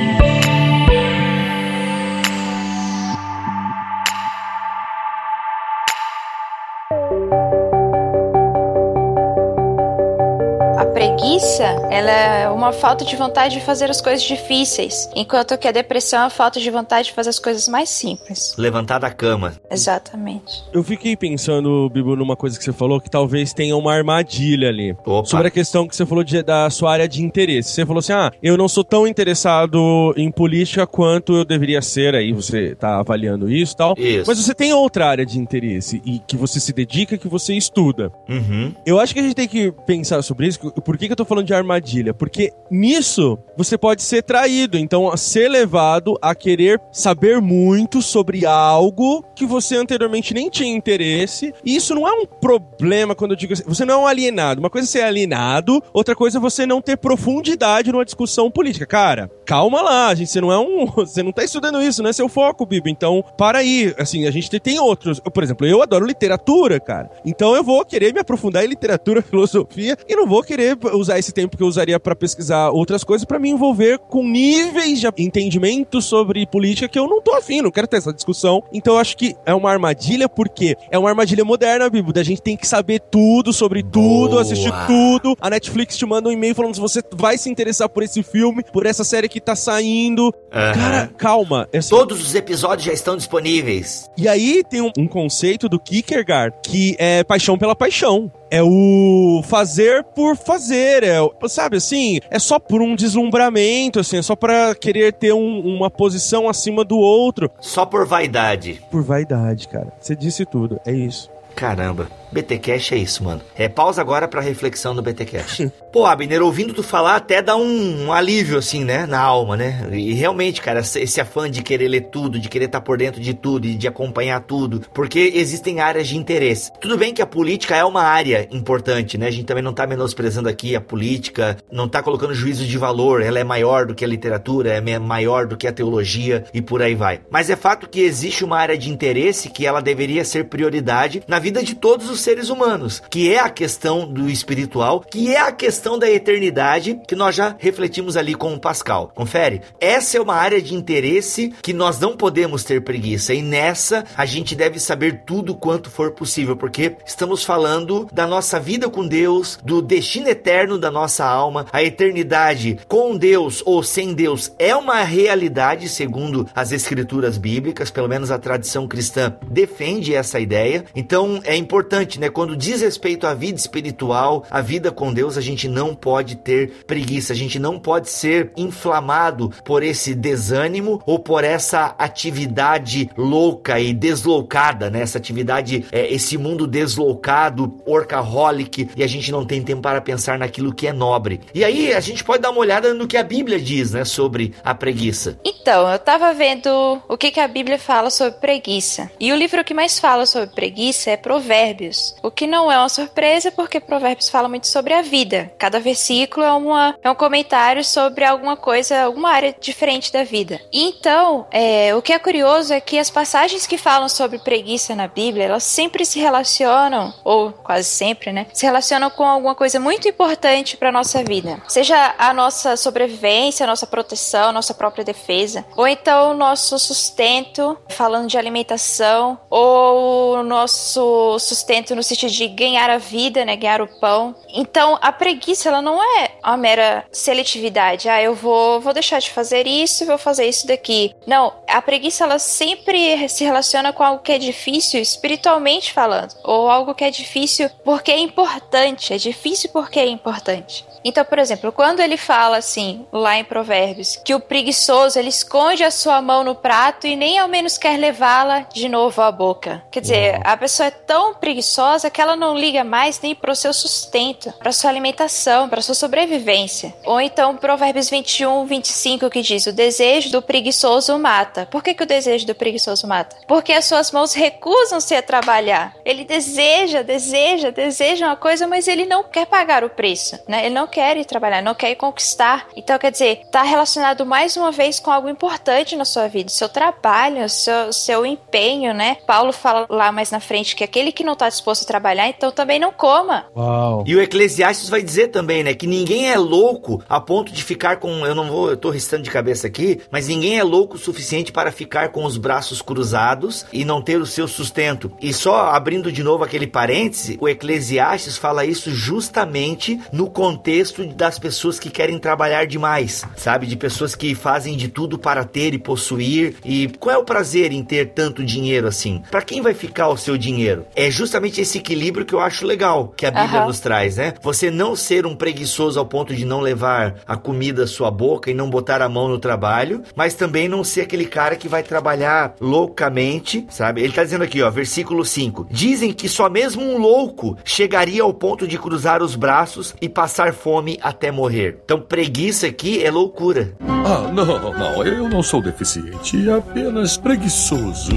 A preguiça, ela é uma falta de vontade de fazer as coisas difíceis, enquanto que a depressão é a falta de vontade de fazer as coisas mais simples.
Levantar da cama.
Exatamente.
Eu fiquei pensando, Bibo, numa coisa que você falou, que talvez tenha uma armadilha ali.
Opa.
Sobre a questão que você falou de, da sua área de interesse. Você falou assim, ah, eu não sou tão interessado em política quanto eu deveria ser, aí você tá avaliando isso e tal.
Isso.
Mas você tem outra área de interesse e que você se dedica, que você estuda.
Uhum.
Eu acho que a gente tem que pensar sobre isso. Por que que eu tô falando de armadilha? Porque nisso você pode ser traído, então ser levado a querer saber muito sobre algo que você anteriormente nem tinha interesse. E isso não é um problema quando eu digo assim, você não é um alienado. Uma coisa é ser alienado, outra coisa é você não ter profundidade numa discussão política. Cara, calma lá, gente, você não é um, você não tá estudando isso, não é seu foco, Bibo. Então, para aí, assim, a gente tem outros. Por exemplo, eu adoro literatura, cara. Então eu vou querer me aprofundar em literatura, filosofia, e não vou querer usar esse tempo que eu usaria pra pesquisar outras coisas pra me envolver com níveis de entendimento sobre política que eu não tô afim, não quero ter essa discussão. Então eu acho que é uma armadilha, porque é uma armadilha moderna, Bibo, da gente tem que saber tudo sobre tudo,
Boa.
assistir tudo. A Netflix te manda um e-mail falando se você vai se interessar por esse filme, por essa série que tá saindo. Uhum. Cara, calma. É só...
Todos os episódios já estão disponíveis.
E aí tem um, um conceito do Kierkegaard que é paixão pela paixão. É o fazer por fazer, é, sabe assim, é só por um deslumbramento, assim, é só pra querer ter um, uma posição acima do outro.
Só por vaidade.
Por vaidade, cara. Você disse tudo, é isso.
Caramba, B T Cash é isso, mano. É, pausa agora pra reflexão do B T Cash. Pô, Abner, ouvindo tu falar até dá um, um alívio, assim, né, na alma, né? E realmente, cara, esse afã de querer ler tudo, de querer estar por dentro de tudo e de acompanhar tudo, porque existem áreas de interesse. Tudo bem que a política é uma área importante, né? A gente também não tá menosprezando aqui a política, não tá colocando juízo de valor, ela é maior do que a literatura, é maior do que a teologia e por aí vai. Mas é fato que existe uma área de interesse que ela deveria ser prioridade na vida de todos os seres humanos, que é a questão do espiritual, que é a questão da eternidade, que nós já refletimos ali com o Pascal. Confere? Essa é uma área de interesse que nós não podemos ter preguiça, e nessa a gente deve saber tudo quanto for possível, porque estamos falando da nossa vida com Deus, do destino eterno da nossa alma. A eternidade com Deus ou sem Deus é uma realidade segundo as escrituras bíblicas, pelo menos a tradição cristã defende essa ideia. Então é importante, né? Quando diz respeito à vida espiritual, à vida com Deus, a gente não pode ter preguiça, a gente não pode ser inflamado por esse desânimo ou por essa atividade louca e deslocada, né? Essa atividade, é, esse mundo deslocado, workaholic, e a gente não tem tempo para pensar naquilo que é nobre. E aí a gente pode dar uma olhada no que a Bíblia diz, né? Sobre a preguiça.
Então, eu tava vendo o que, que a Bíblia fala sobre preguiça. E o livro que mais fala sobre preguiça é Provérbios. O que não é uma surpresa, porque Provérbios fala muito sobre a vida. Cada versículo é, uma, é um comentário sobre alguma coisa, alguma área diferente da vida. E então, é, o que é curioso é que as passagens que falam sobre preguiça na Bíblia, elas sempre se relacionam, ou quase sempre, né? Se relacionam com alguma coisa muito importante para nossa vida. Seja a nossa sobrevivência, a nossa proteção, a nossa própria defesa, ou então o nosso sustento, falando de alimentação, ou o nosso sustento no sentido de ganhar a vida, né? Ganhar o pão. Então, a preguiça, ela não é uma mera seletividade. Ah, eu vou, vou deixar de fazer isso e vou fazer isso daqui. Não, a preguiça, ela sempre se relaciona com algo que é difícil espiritualmente falando, ou algo que é difícil porque é importante. É difícil porque é importante. Então, por exemplo, quando ele fala assim, lá em Provérbios, que o preguiçoso, ele esconde a sua mão no prato e nem ao menos quer levá-la de novo à boca. Quer dizer, a pessoa é tão preguiçosa que ela não liga mais nem pro seu sustento, pra sua alimentação, pra sua sobrevivência. Ou então, Provérbios vinte e um, vinte e cinco, que diz, o desejo do preguiçoso mata. Por que que o desejo do preguiçoso mata? Porque as suas mãos recusam-se a trabalhar. Ele deseja, deseja, deseja uma coisa, mas ele não quer pagar o preço, né? Ele não quer ir trabalhar, não quer ir conquistar. Então, quer dizer, está relacionado mais uma vez com algo importante na sua vida, seu trabalho, seu, seu empenho, né? Paulo fala lá mais na frente que aquele que não está disposto a trabalhar, então também não coma.
Uau.
E o Eclesiastes vai dizer também, né, que ninguém é louco a ponto de ficar com, eu não vou, eu tô restando de cabeça aqui, mas ninguém é louco o suficiente simplesmente para ficar com os braços cruzados e não ter o seu sustento. E só abrindo de novo aquele parêntese, o Eclesiastes fala isso justamente no contexto das pessoas que querem trabalhar demais, sabe? De pessoas que fazem de tudo para ter e possuir. E qual é o prazer em ter tanto dinheiro assim? Para quem vai ficar o seu dinheiro? É justamente esse equilíbrio que eu acho legal, que a Bíblia uhum. nos traz, né? Você não ser um preguiçoso ao ponto de não levar a comida à sua boca e não botar a mão no trabalho, mas também não ser aquele cara que vai trabalhar loucamente, sabe? Ele tá dizendo aqui, ó, versículo cinco. Dizem que só mesmo um louco chegaria ao ponto de cruzar os braços e passar fome até morrer. Então, preguiça aqui é loucura.
Ah, não, não, eu não sou deficiente, apenas preguiçoso.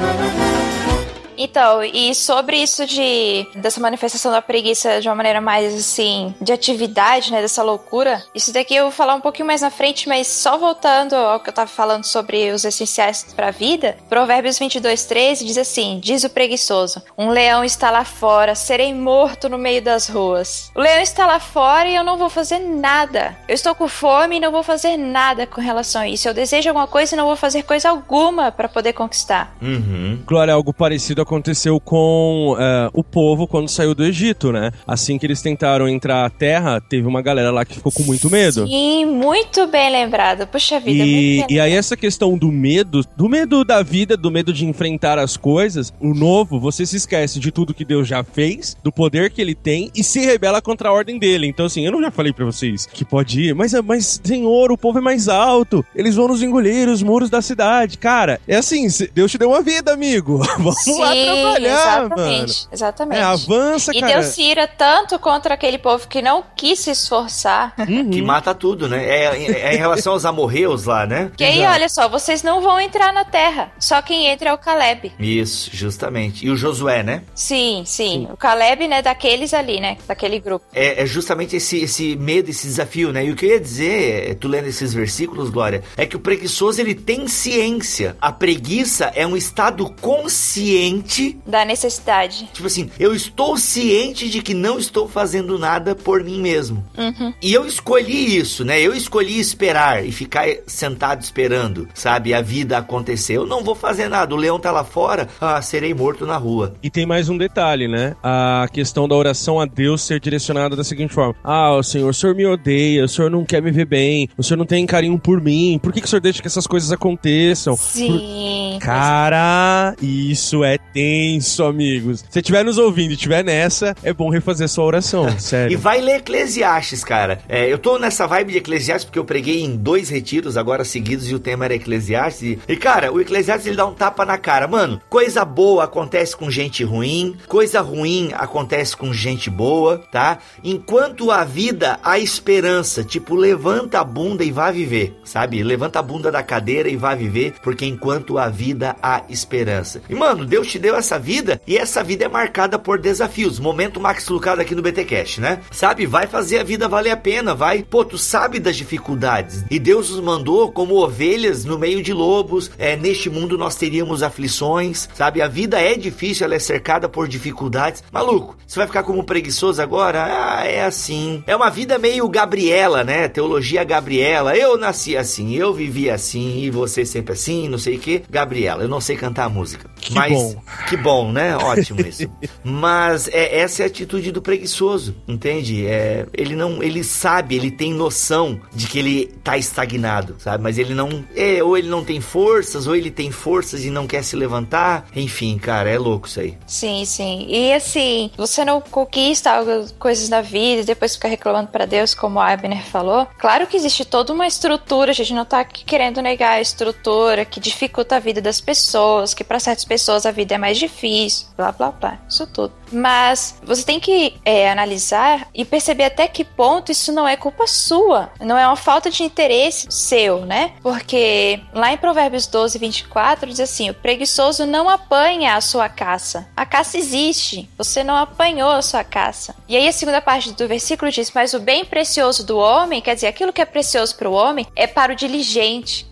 Então, e sobre isso de dessa manifestação da preguiça de uma maneira mais, assim, de atividade, né, dessa loucura, isso daqui eu vou falar um pouquinho mais na frente, mas só voltando ao que eu tava falando sobre os essenciais para a vida, Provérbios vinte e dois, treze diz assim, diz o preguiçoso, um leão está lá fora, serei morto no meio das ruas. O leão está lá fora e eu não vou fazer nada. Eu estou com fome e não vou fazer nada com relação a isso. Eu desejo alguma coisa e não vou fazer coisa alguma para poder conquistar.
Uhum. Glória, algo parecido aconteceu com uh, o povo quando saiu do Egito, né? Assim que eles tentaram entrar à terra, teve uma galera lá que ficou com muito medo.
Sim, muito bem lembrado. Puxa vida,
e,
muito bem
e aí essa questão do medo, do medo da vida, do medo de enfrentar as coisas, o novo, você se esquece de tudo que Deus já fez, do poder que ele tem e se rebela contra a ordem dele. Então assim, eu não já falei pra vocês que pode ir, mas, mas Senhor, o povo é mais alto, eles vão nos engolir os muros da cidade. Cara, é assim, Deus te deu uma vida, amigo. Vamos Sim. lá trabalhar,
exatamente,
mano.
Exatamente.
É, avança,
e
cara.
E Deus se ira tanto contra aquele povo que não quis se esforçar.
Uhum. Que mata tudo, né? É, é em relação aos amorreus lá, né?
Que aí, olha só, vocês não vão entrar na terra. Só quem entra é o Caleb.
Isso, justamente. E o Josué, né?
Sim, sim. sim. O Caleb, né, daqueles ali, né? Daquele grupo.
É, é justamente esse, esse medo, esse desafio, né? E o que eu ia dizer, tu lendo esses versículos, Glória, é que o preguiçoso, ele tem ciência. A preguiça é um estado consciente
da necessidade.
Tipo assim, eu estou ciente de que não estou fazendo nada por mim mesmo.
Uhum.
E eu escolhi isso, né? Eu escolhi esperar e ficar sentado esperando, sabe? A vida acontecer. Eu não vou fazer nada. O leão tá lá fora, ah, serei morto na rua.
E tem mais um detalhe, né? A questão da oração a Deus ser direcionada da seguinte forma. Ah, o Senhor, o Senhor me odeia, o Senhor não quer me ver bem, o Senhor não tem carinho por mim, por que, que o Senhor deixa que essas coisas aconteçam?
Sim.
Por... Cara, isso é tenso, amigos. Se estiver nos ouvindo e estiver nessa, é bom refazer sua oração, sério.
E vai ler Eclesiastes, cara. É, eu tô nessa vibe de Eclesiastes porque eu preguei em dois retiros agora seguidos e o tema era Eclesiastes. E, e cara, o Eclesiastes ele dá um tapa na cara. Mano, coisa boa acontece com gente ruim, coisa ruim acontece com gente boa, tá? Enquanto a vida, há esperança. Tipo, levanta a bunda e vá viver, sabe? Levanta a bunda da cadeira e vá viver, porque enquanto a vida, há esperança. E, mano, Deus te deu essa vida e essa vida é marcada por desafios. Momento Max Lucado aqui no B T Cast, né? Sabe, vai fazer a vida valer a pena, vai. Pô, tu sabe das dificuldades. E Deus nos mandou como ovelhas no meio de lobos. É, neste mundo nós teríamos aflições, sabe? A vida é difícil, ela é cercada por dificuldades. Maluco, você vai ficar como preguiçoso agora? Ah, é assim. É uma vida meio Gabriela, né? Teologia Gabriela. Eu nasci assim, eu vivi assim, e você sempre assim, não sei o que. Gabriela, eu não sei cantar a música.
Que
mas,
bom.
Que bom, né? Ótimo isso. Mas é, essa é a atitude do preguiçoso, entende? É, ele não, ele sabe, ele tem noção de que ele tá estagnado, sabe? Mas ele não, é, ou ele não tem forças, ou ele tem forças e não quer se levantar. Enfim, cara, é louco isso aí.
Sim, sim. E assim, você não conquista coisas na vida e depois fica reclamando pra Deus, como a Abner falou. Claro que existe toda uma estrutura, a gente não tá aqui querendo negar a estrutura que dificulta a vida das pessoas, que pra certas pessoas a vida é mais difícil, blá, blá, blá. Isso tudo. Mas você tem que é, analisar e perceber até que ponto isso não é culpa sua. Não é uma falta de interesse seu, né? Porque lá em Provérbios doze, vinte e quatro diz assim, o preguiçoso não apanha a sua caça. A caça existe. Você não apanhou a sua caça. E aí a segunda parte do versículo diz, mas o bem precioso do homem, quer dizer, aquilo que é precioso para o homem é para o diligente.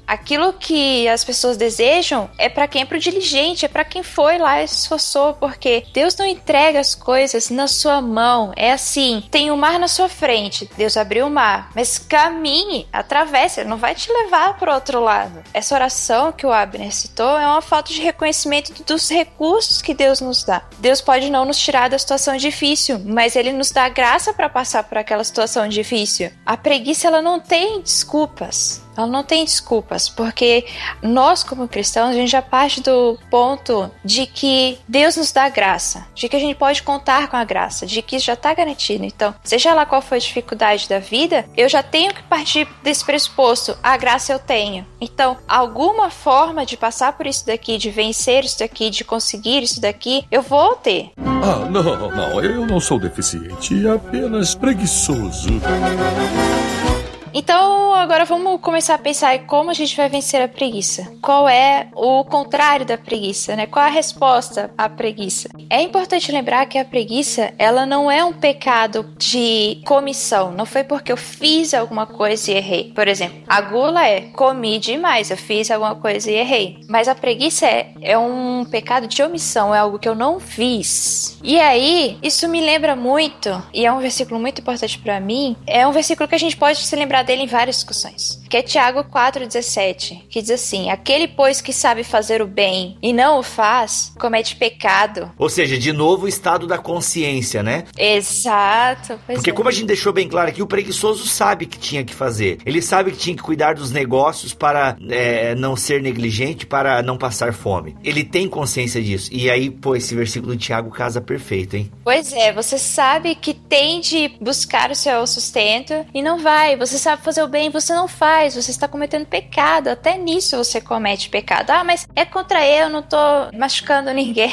Aquilo que as pessoas desejam é pra quem é pro diligente, é pra quem foi lá e se esforçou, porque Deus não entrega as coisas na sua mão. É assim, tem o mar na sua frente, Deus abriu o mar, mas caminhe, atravesse, ele não vai te levar pro outro lado. Essa oração que o Abner citou é uma falta de reconhecimento dos recursos que Deus nos dá. Deus pode não nos tirar da situação difícil, mas ele nos dá graça para passar por aquela situação difícil. A preguiça, ela não tem desculpas. Ela não tem desculpas, porque nós, como cristãos, a gente já parte do ponto de que Deus nos dá graça, de que a gente pode contar com a graça, de que isso já está garantido. Então, seja lá qual for a dificuldade da vida, eu já tenho que partir desse pressuposto, a graça eu tenho. Então, alguma forma de passar por isso daqui, de vencer isso daqui, de conseguir isso daqui, eu vou ter.
Ah, não, não, eu não sou deficiente, apenas preguiçoso.
Então, agora vamos começar a pensar em como a gente vai vencer a preguiça. Qual é o contrário da preguiça, né? Qual é a resposta à preguiça? É importante lembrar que a preguiça, ela não é um pecado de comissão. Não foi porque eu fiz alguma coisa e errei. Por exemplo, a gula é comi demais, eu fiz alguma coisa e errei. Mas a preguiça é, é um pecado de omissão, é algo que eu não fiz. E aí, isso me lembra muito, e é um versículo muito importante para mim, é um versículo que a gente pode se lembrar dele em várias discussões, que é Tiago quatro, dezessete, que diz assim: aquele, pois, que sabe fazer o bem e não o faz, comete pecado.
Ou seja, de novo o estado da consciência, né?
Exato.
Porque
é.
como a gente deixou bem claro aqui, o preguiçoso sabe que tinha que fazer. Ele sabe que tinha que cuidar dos negócios para é, não ser negligente, para não passar fome. Ele tem consciência disso. E aí, pô, esse versículo de Tiago casa perfeito, hein?
Pois é, você sabe que tem de buscar o seu sustento e não vai. Você sabe fazer o bem, você não faz, você está cometendo pecado, até nisso você comete pecado. Ah, mas é contra eu, não tô machucando ninguém.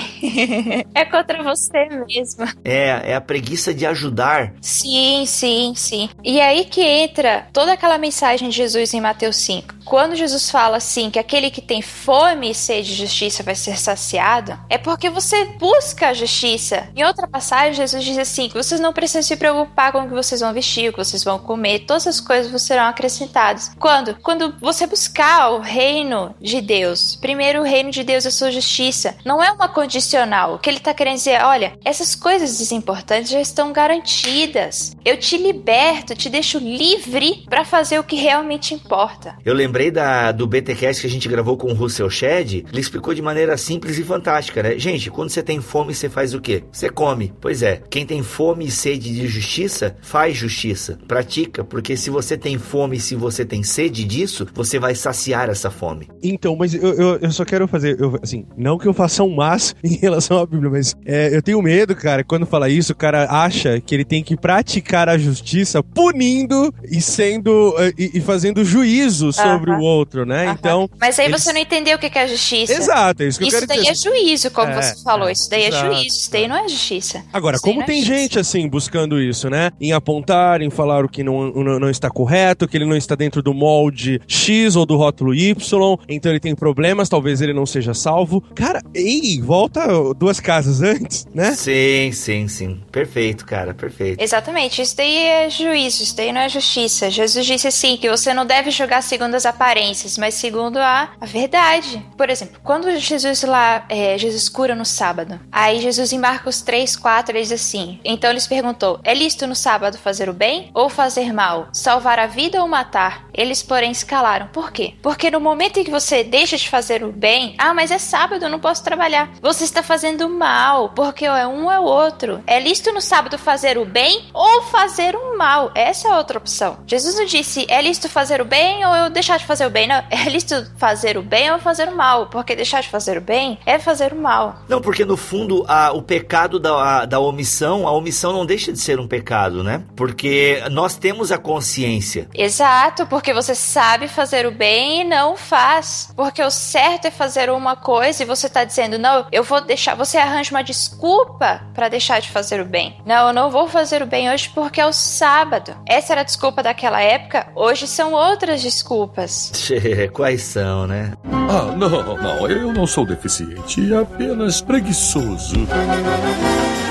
É contra você mesmo.
É, é a preguiça de ajudar.
Sim, sim, sim. E aí que entra toda aquela mensagem de Jesus em Mateus cinco. Quando Jesus fala assim, que aquele que tem fome e sede de justiça vai ser saciado, é porque você busca a justiça. Em outra passagem, Jesus diz assim, que vocês não precisam se preocupar com o que vocês vão vestir, o que vocês vão comer, todas as coisas serão acrescentadas. Quando? Quando você buscar o reino de Deus. Primeiro o reino de Deus e a sua justiça. Não é uma condicional. O que ele está querendo dizer, olha, essas coisas desimportantes já estão garantidas. Eu te liberto, te deixo livre para fazer o que realmente importa.
Eu lembrei da, do B T Cast que a gente gravou com o Russell Shedd. Ele explicou de maneira simples e fantástica, né? Gente, quando você tem fome, você faz o quê? Você come. Pois é, quem tem fome e sede de justiça, faz justiça. Pratica, porque se você tem fome, se você tem sede disso, você vai saciar essa fome.
Então, mas eu, eu, eu só quero fazer, eu, assim, não que eu faça um mas em relação à Bíblia, mas é, eu tenho medo, cara, quando fala isso, o cara acha que ele tem que praticar a justiça punindo e sendo, e, e fazendo juízo sobre uh-huh. o outro, né? Uh-huh. Então...
Mas aí
eles...
você não entendeu o que é a justiça.
Exato, é isso que eu
isso
quero dizer.
Isso daí é juízo, como é, você falou,
é,
isso daí
exato,
é juízo, isso daí não é justiça.
Agora,
isso
como tem é gente, assim, buscando isso, né? Em apontar, em falar o que não, não, não está correto, que ele não está dentro do molde X ou do rótulo Y, então ele tem problemas, talvez ele não seja salvo. Cara, ei, volta duas casas antes, né?
Sim, sim, sim. Perfeito, cara, perfeito.
Exatamente, isso daí é juízo, isso daí não é justiça. Jesus disse assim, que você não deve julgar segundo as aparências, mas segundo a, a verdade. Por exemplo, quando Jesus lá, é, Jesus cura no sábado, aí Jesus em Marcos três, quatro, ele diz assim, então ele perguntou, é lícito no sábado fazer o bem ou fazer mal? Salvar a vida ou matar? Eles, porém, se calaram. Por quê? Porque no momento em que você deixa de fazer o bem, ah, mas é sábado, eu não posso trabalhar. Você está fazendo mal, porque é um ou é o outro. É lícito no sábado fazer o bem ou fazer o mal. Essa é a outra opção. Jesus não disse, é lícito fazer o bem ou eu deixar de fazer o bem. Não, é lícito fazer o bem ou fazer o mal, porque deixar de fazer o bem é fazer o mal.
Não, porque no fundo, a, o pecado da, a, da omissão, a omissão não deixa de ser um pecado, né? Porque nós temos a consciência.
Exato, porque você sabe fazer o bem e não faz. Porque o certo é fazer uma coisa e você tá dizendo, não, eu vou deixar, você arranja uma desculpa pra deixar de fazer o bem. Não, eu não vou fazer o bem hoje porque é o sábado. Essa era a desculpa daquela época, hoje são outras desculpas.
Quais são, né?
Ah, não, não, eu não sou deficiente, apenas preguiçoso.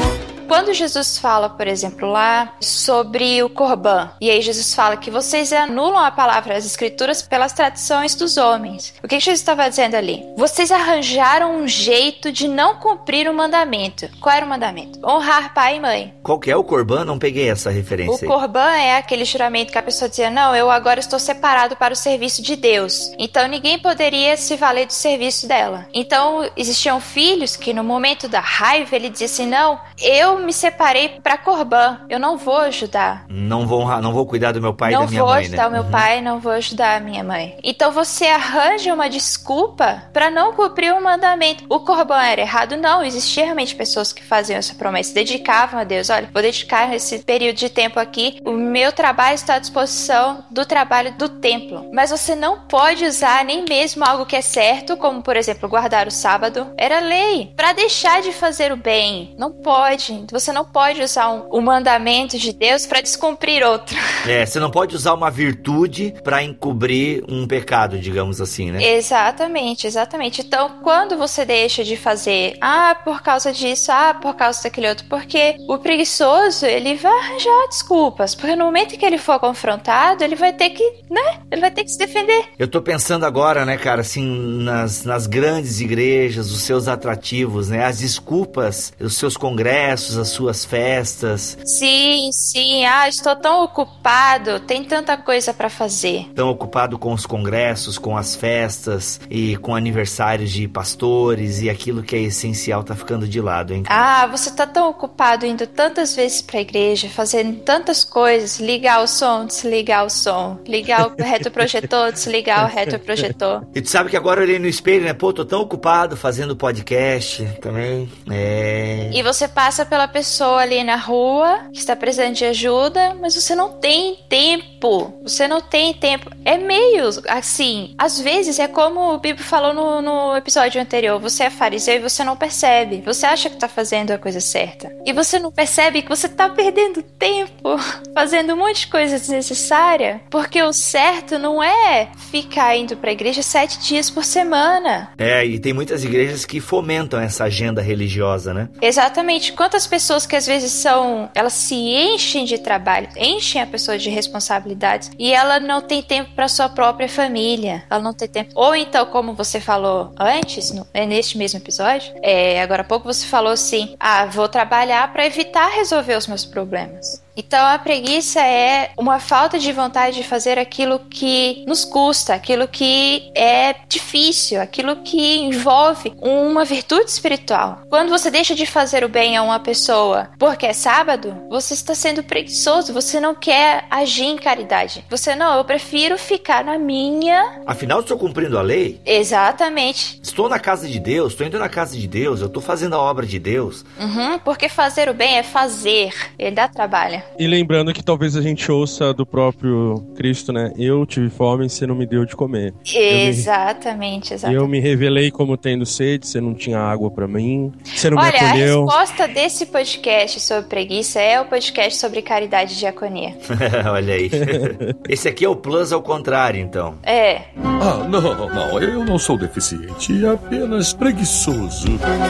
quando Jesus fala, por exemplo, lá sobre o Corban, e aí Jesus fala que vocês anulam a palavra, as escrituras, pelas tradições dos homens. O que Jesus estava dizendo ali? Vocês arranjaram um jeito de não cumprir o mandamento. Qual era o mandamento? Honrar pai e mãe.
Qual que é o Corban? Não peguei essa referência.
O Corban é aquele juramento que a pessoa dizia, não, eu agora estou separado para o serviço de Deus. Então ninguém poderia se valer do serviço dela. Então existiam filhos que no momento da raiva ele dizia assim, não, eu me separei para Corban, eu não vou ajudar.
Não vou honrar, não vou cuidar do meu pai
não
e da minha mãe, né?
Não vou ajudar o meu
uhum.
pai, não vou ajudar a minha mãe. Então você arranja uma desculpa para não cumprir o mandamento. O Corban era errado? Não, existia realmente pessoas que faziam essa promessa, dedicavam a Deus, olha, vou dedicar esse período de tempo aqui, o meu trabalho está à disposição do trabalho do templo. Mas você não pode usar nem mesmo algo que é certo, como por exemplo, guardar o sábado, era lei, para deixar de fazer o bem. Não pode, você não pode usar um, um mandamento de Deus para descumprir outro.
É, você não pode usar uma virtude para encobrir um pecado, digamos assim, né?
Exatamente, exatamente. Então, quando você deixa de fazer, ah, por causa disso, ah, por causa daquele outro, porque o preguiçoso, ele vai arranjar desculpas, porque no momento que ele for confrontado, ele vai ter que, né, ele vai ter que se defender.
Eu tô pensando agora, né, cara, assim, nas, nas grandes igrejas, os seus atrativos, né, as desculpas, os seus congressos, as suas festas.
Sim, sim, ah, estou tão ocupado, tem tanta coisa pra fazer.
Tão ocupado com os congressos, com as festas e com aniversários de pastores e aquilo que é essencial tá ficando de lado, hein?
Ah, você tá tão ocupado indo tantas vezes pra igreja, fazendo tantas coisas, ligar o som, desligar o som, ligar o retroprojetor, desligar o retroprojetor.
E tu sabe que agora eu olhei no espelho, né? Pô, tô tão ocupado fazendo podcast também. É...
E você passa pela pessoa ali na rua que está precisando de ajuda, mas você não tem tempo. Você não tem tempo. É meio assim. Às vezes é como o Bibo falou no, no episódio anterior. Você é fariseu e você não percebe. Você acha que tá fazendo a coisa certa. E você não percebe que você tá perdendo tempo fazendo um monte de coisa desnecessária. Porque o certo não é ficar indo pra igreja sete dias por semana.
É, e tem muitas igrejas que fomentam essa agenda religiosa, né?
Exatamente. Quantas pessoas que às vezes são... Elas se enchem de trabalho, enchem a pessoa de responsabilidades e ela não tem tempo para sua própria família. Ela não tem tempo. Ou então, como você falou antes, no, neste mesmo episódio, é, agora há pouco você falou assim, ah, vou trabalhar para evitar resolver os meus problemas. Então a preguiça é uma falta de vontade de fazer aquilo que nos custa, aquilo que é difícil, aquilo que envolve uma virtude espiritual. Quando você deixa de fazer o bem a uma pessoa porque é sábado, você está sendo preguiçoso, você não quer agir em caridade. Você não, eu prefiro ficar na minha...
Afinal, estou cumprindo a lei?
Exatamente.
Estou na casa de Deus, estou indo na casa de Deus, eu estou fazendo a obra de Deus.
Uhum, porque fazer o bem é fazer, ele dá trabalho.
E lembrando que talvez a gente ouça do próprio Cristo, né? Eu tive fome e você não me deu de comer.
Exatamente,
eu me,
exatamente.
Eu me revelei como tendo sede, você não tinha água pra mim, você não
Olha,
me acolheu.
Olha, a resposta desse podcast sobre preguiça é o podcast sobre caridade e diaconia.
Olha aí. Esse aqui é o plus ao contrário, então.
É.
Ah, não, não, eu não sou deficiente, apenas preguiçoso.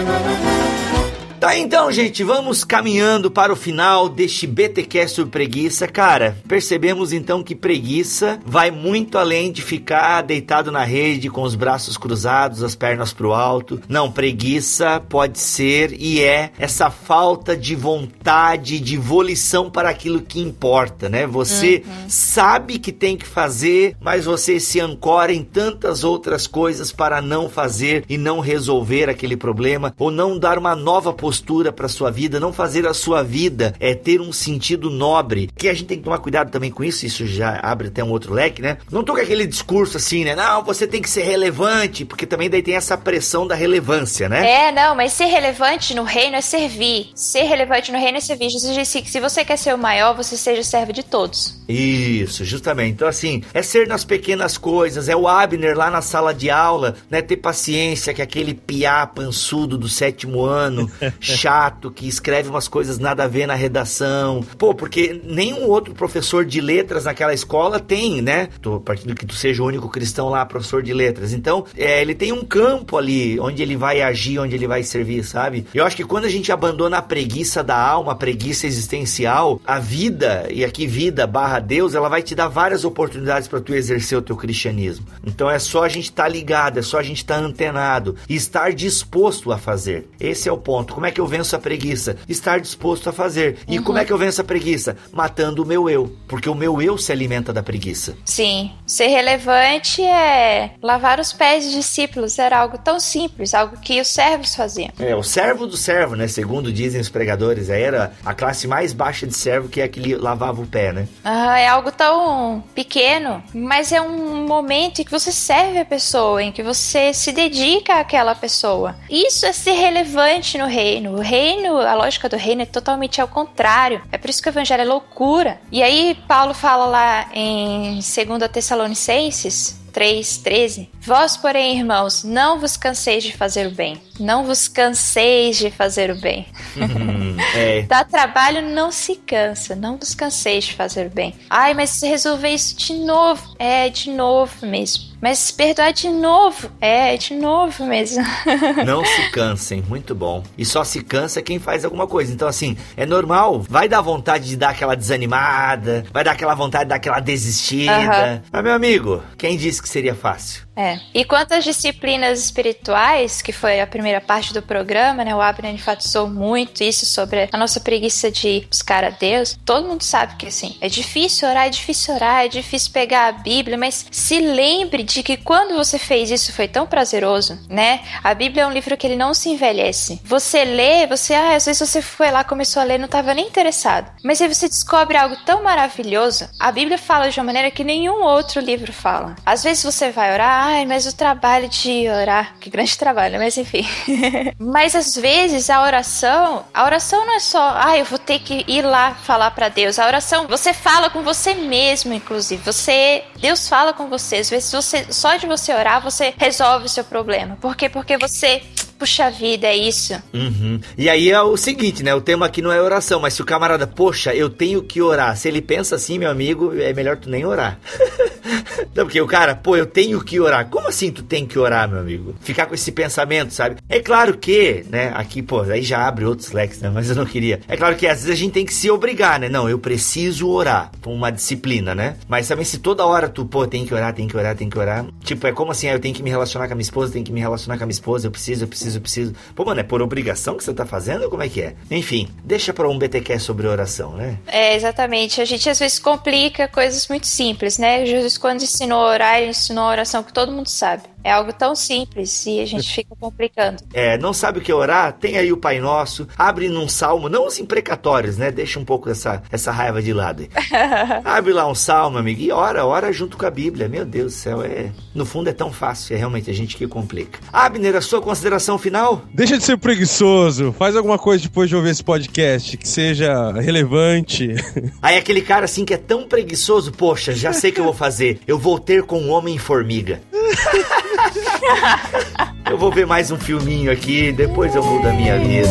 Tá, então, gente, vamos caminhando para o final deste B T Cast sobre preguiça. Cara, percebemos então que preguiça vai muito além de ficar deitado na rede com os braços cruzados, as pernas pro alto. Não, preguiça pode ser e é essa falta de vontade, de volição para aquilo que importa, né? Você uhum. sabe que tem que fazer, mas você se ancora em tantas outras coisas para não fazer e não resolver aquele problema, ou não dar uma nova postura para sua vida, não fazer a sua vida é ter um sentido nobre, que a gente tem que tomar cuidado também com isso, isso já abre até um outro leque, né? Não tô com aquele discurso assim, né? Não, você tem que ser relevante, porque também daí tem essa pressão da relevância, né?
É, não, mas ser relevante no reino é servir. Ser relevante no reino é servir. Jesus disse que se você quer ser o maior, você seja servo de todos.
Isso, justamente. Então, assim, é ser nas pequenas coisas, é o Abner lá na sala de aula, né? Ter paciência que aquele piá pançudo do sétimo ano chato, que escreve umas coisas nada a ver na redação. Pô, porque nenhum outro professor de letras naquela escola tem, né? Tô partindo que tu seja o único cristão lá, professor de letras. Então, é, ele tem um campo ali, onde ele vai agir, onde ele vai servir, sabe? Eu acho que quando a gente abandona a preguiça da alma, a preguiça existencial, a vida, e aqui vida barra Deus, ela vai te dar várias oportunidades para tu exercer o teu cristianismo. Então é só a gente estar tá ligado, é só a gente estar tá antenado e estar disposto a fazer. Esse é o ponto. Como é que eu venço a preguiça? Estar disposto a fazer. E uhum. como é que eu venço a preguiça? Matando o meu eu, porque o meu eu se alimenta da preguiça.
Sim. Ser relevante é lavar os pés de discípulos. Era algo tão simples, algo que os servos faziam.
É, o servo do servo, né? Segundo dizem os pregadores, aí era a classe mais baixa de servo, que é aquele lavava o pé, né?
Ah, é algo tão pequeno, mas é um momento em que você serve a pessoa, em que você se dedica àquela pessoa. Isso é ser relevante no reino. O reino, a lógica do reino é totalmente ao contrário. É por isso que o evangelho é loucura. E aí Paulo fala lá em segunda Tessalonicenses três, treze. Vós, porém, irmãos, não vos canseis de fazer o bem. Não vos canseis de fazer o bem.
Uhum, é.
Dá trabalho, não se cansa. Não vos canseis de fazer o bem. Ai, mas se resolver isso de novo. É, de novo mesmo. Mas se perdoar de novo. É, de novo mesmo.
Não se cansem, muito bom. E só se cansa quem faz alguma coisa. Então, assim, é normal. Vai dar vontade de dar aquela desanimada. Vai dar aquela vontade de dar aquela desistida. Uhum. Mas, meu amigo, quem disse que seria fácil?
É. E quanto às disciplinas espirituais, que foi a primeira parte do programa, né? O Abner enfatizou muito isso sobre a nossa preguiça de buscar a Deus. Todo mundo sabe que, assim, é difícil orar, é difícil orar, é difícil pegar a Bíblia, mas se lembre de que quando você fez isso foi tão prazeroso, né? A Bíblia é um livro que ele não se envelhece. Você lê, você, ah, às vezes você foi lá, começou a ler, não estava nem interessado. Mas aí você descobre algo tão maravilhoso. A Bíblia fala de uma maneira que nenhum outro livro fala. Às vezes você vai orar, ai, mas o trabalho de orar, que grande trabalho, mas enfim. Mas às vezes a oração, a oração não é só, ah, eu vou ter que ir lá falar pra Deus. A oração, você fala com você mesmo, inclusive. Você, Deus fala com você. Às vezes você, só de você orar, você resolve o seu problema. Por quê? Porque você... Puxa vida, é isso.
Uhum. E aí é o seguinte, né? O tema aqui não é oração, mas se o camarada, poxa, eu tenho que orar. Se ele pensa assim, meu amigo, é melhor tu nem orar. Não, porque o cara, pô, eu tenho que orar. Como assim tu tem que orar, meu amigo? Ficar com esse pensamento, sabe? É claro que, né? Aqui, pô, aí já abre outros leques, né? Mas eu não queria. É claro que às vezes a gente tem que se obrigar, né? Não, eu preciso orar. Uma disciplina, né? Mas também se toda hora tu, pô, tem que orar, tem que orar, tem que orar. Tipo, é como assim, ah, eu tenho que me relacionar com a minha esposa, tenho que me relacionar com a minha esposa, eu preciso, eu preciso. Eu preciso. Pô, mano, é por obrigação que você tá fazendo ou como é que é? Enfim, deixa pra um B T Q sobre oração, né?
É, exatamente. A gente às vezes complica coisas muito simples, né? Jesus, quando ensinou a orar, ele ensinou a oração que todo mundo sabe. É algo tão simples e a gente fica complicando.
É, não sabe o que orar? Tem aí o Pai Nosso, abre num salmo, não os imprecatórios, né? Deixa um pouco essa, essa raiva de lado. Abre lá um salmo, amigo, e ora, ora junto com a Bíblia. Meu Deus do céu, é... No fundo é tão fácil, é realmente a gente que complica. Abner, a sua consideração final?
Deixa de ser preguiçoso, faz alguma coisa depois de ouvir esse podcast, que seja relevante.
Aí aquele cara assim que é tão preguiçoso, poxa, já sei o que eu vou fazer. Eu vou ter com um Homem-Formiga. Eu vou ver mais um filminho aqui, depois eu mudo a minha vida.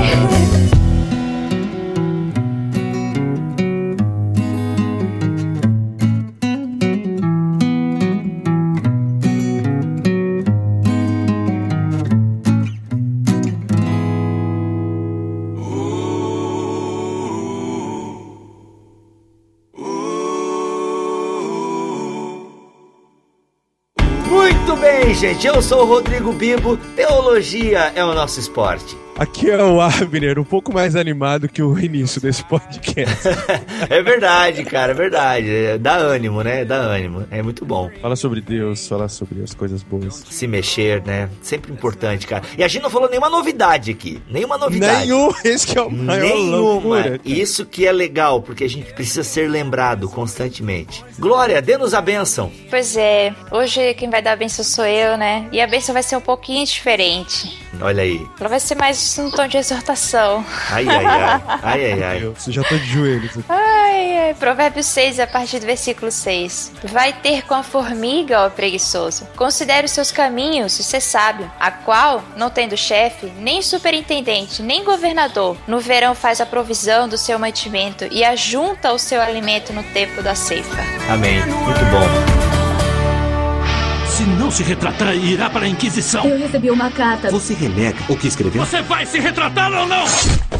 Gente, eu sou o Rodrigo Bibo, teologia é o nosso esporte.
Aqui é o Abner, um pouco mais animado que o início desse podcast.
É verdade, cara, é verdade. Dá ânimo, né? Dá ânimo. É muito bom.
Fala sobre Deus, fala sobre as coisas boas.
Se mexer, né? Sempre importante, cara. E a gente não falou nenhuma novidade aqui. Nenhuma novidade.
Nenhum, esse que é o maior
Nenhuma.
Loucura.
Isso que é legal, porque a gente precisa ser lembrado constantemente. Glória, dê-nos a bênção.
Pois é, hoje quem vai dar a bênção sou eu, né? E a bênção vai ser um pouquinho diferente.
Olha aí.
Ela vai ser mais isso num tom de exortação.
Ai, ai, ai. Ai, ai, ai.
Eu já tô de joelhos aqui.
Ai, ai. Provérbios seis, a partir do versículo seis. Vai ter com a formiga, ó preguiçoso. Considere os seus caminhos e ser sábio, a qual, não tendo chefe, nem superintendente, nem governador, no verão faz a provisão do seu mantimento e ajunta o seu alimento no tempo da ceifa.
Amém. Muito bom.
Se não se retratar, irá para a Inquisição.
Eu recebi uma carta.
Você renega o que escreveu? Você vai se retratar ou não?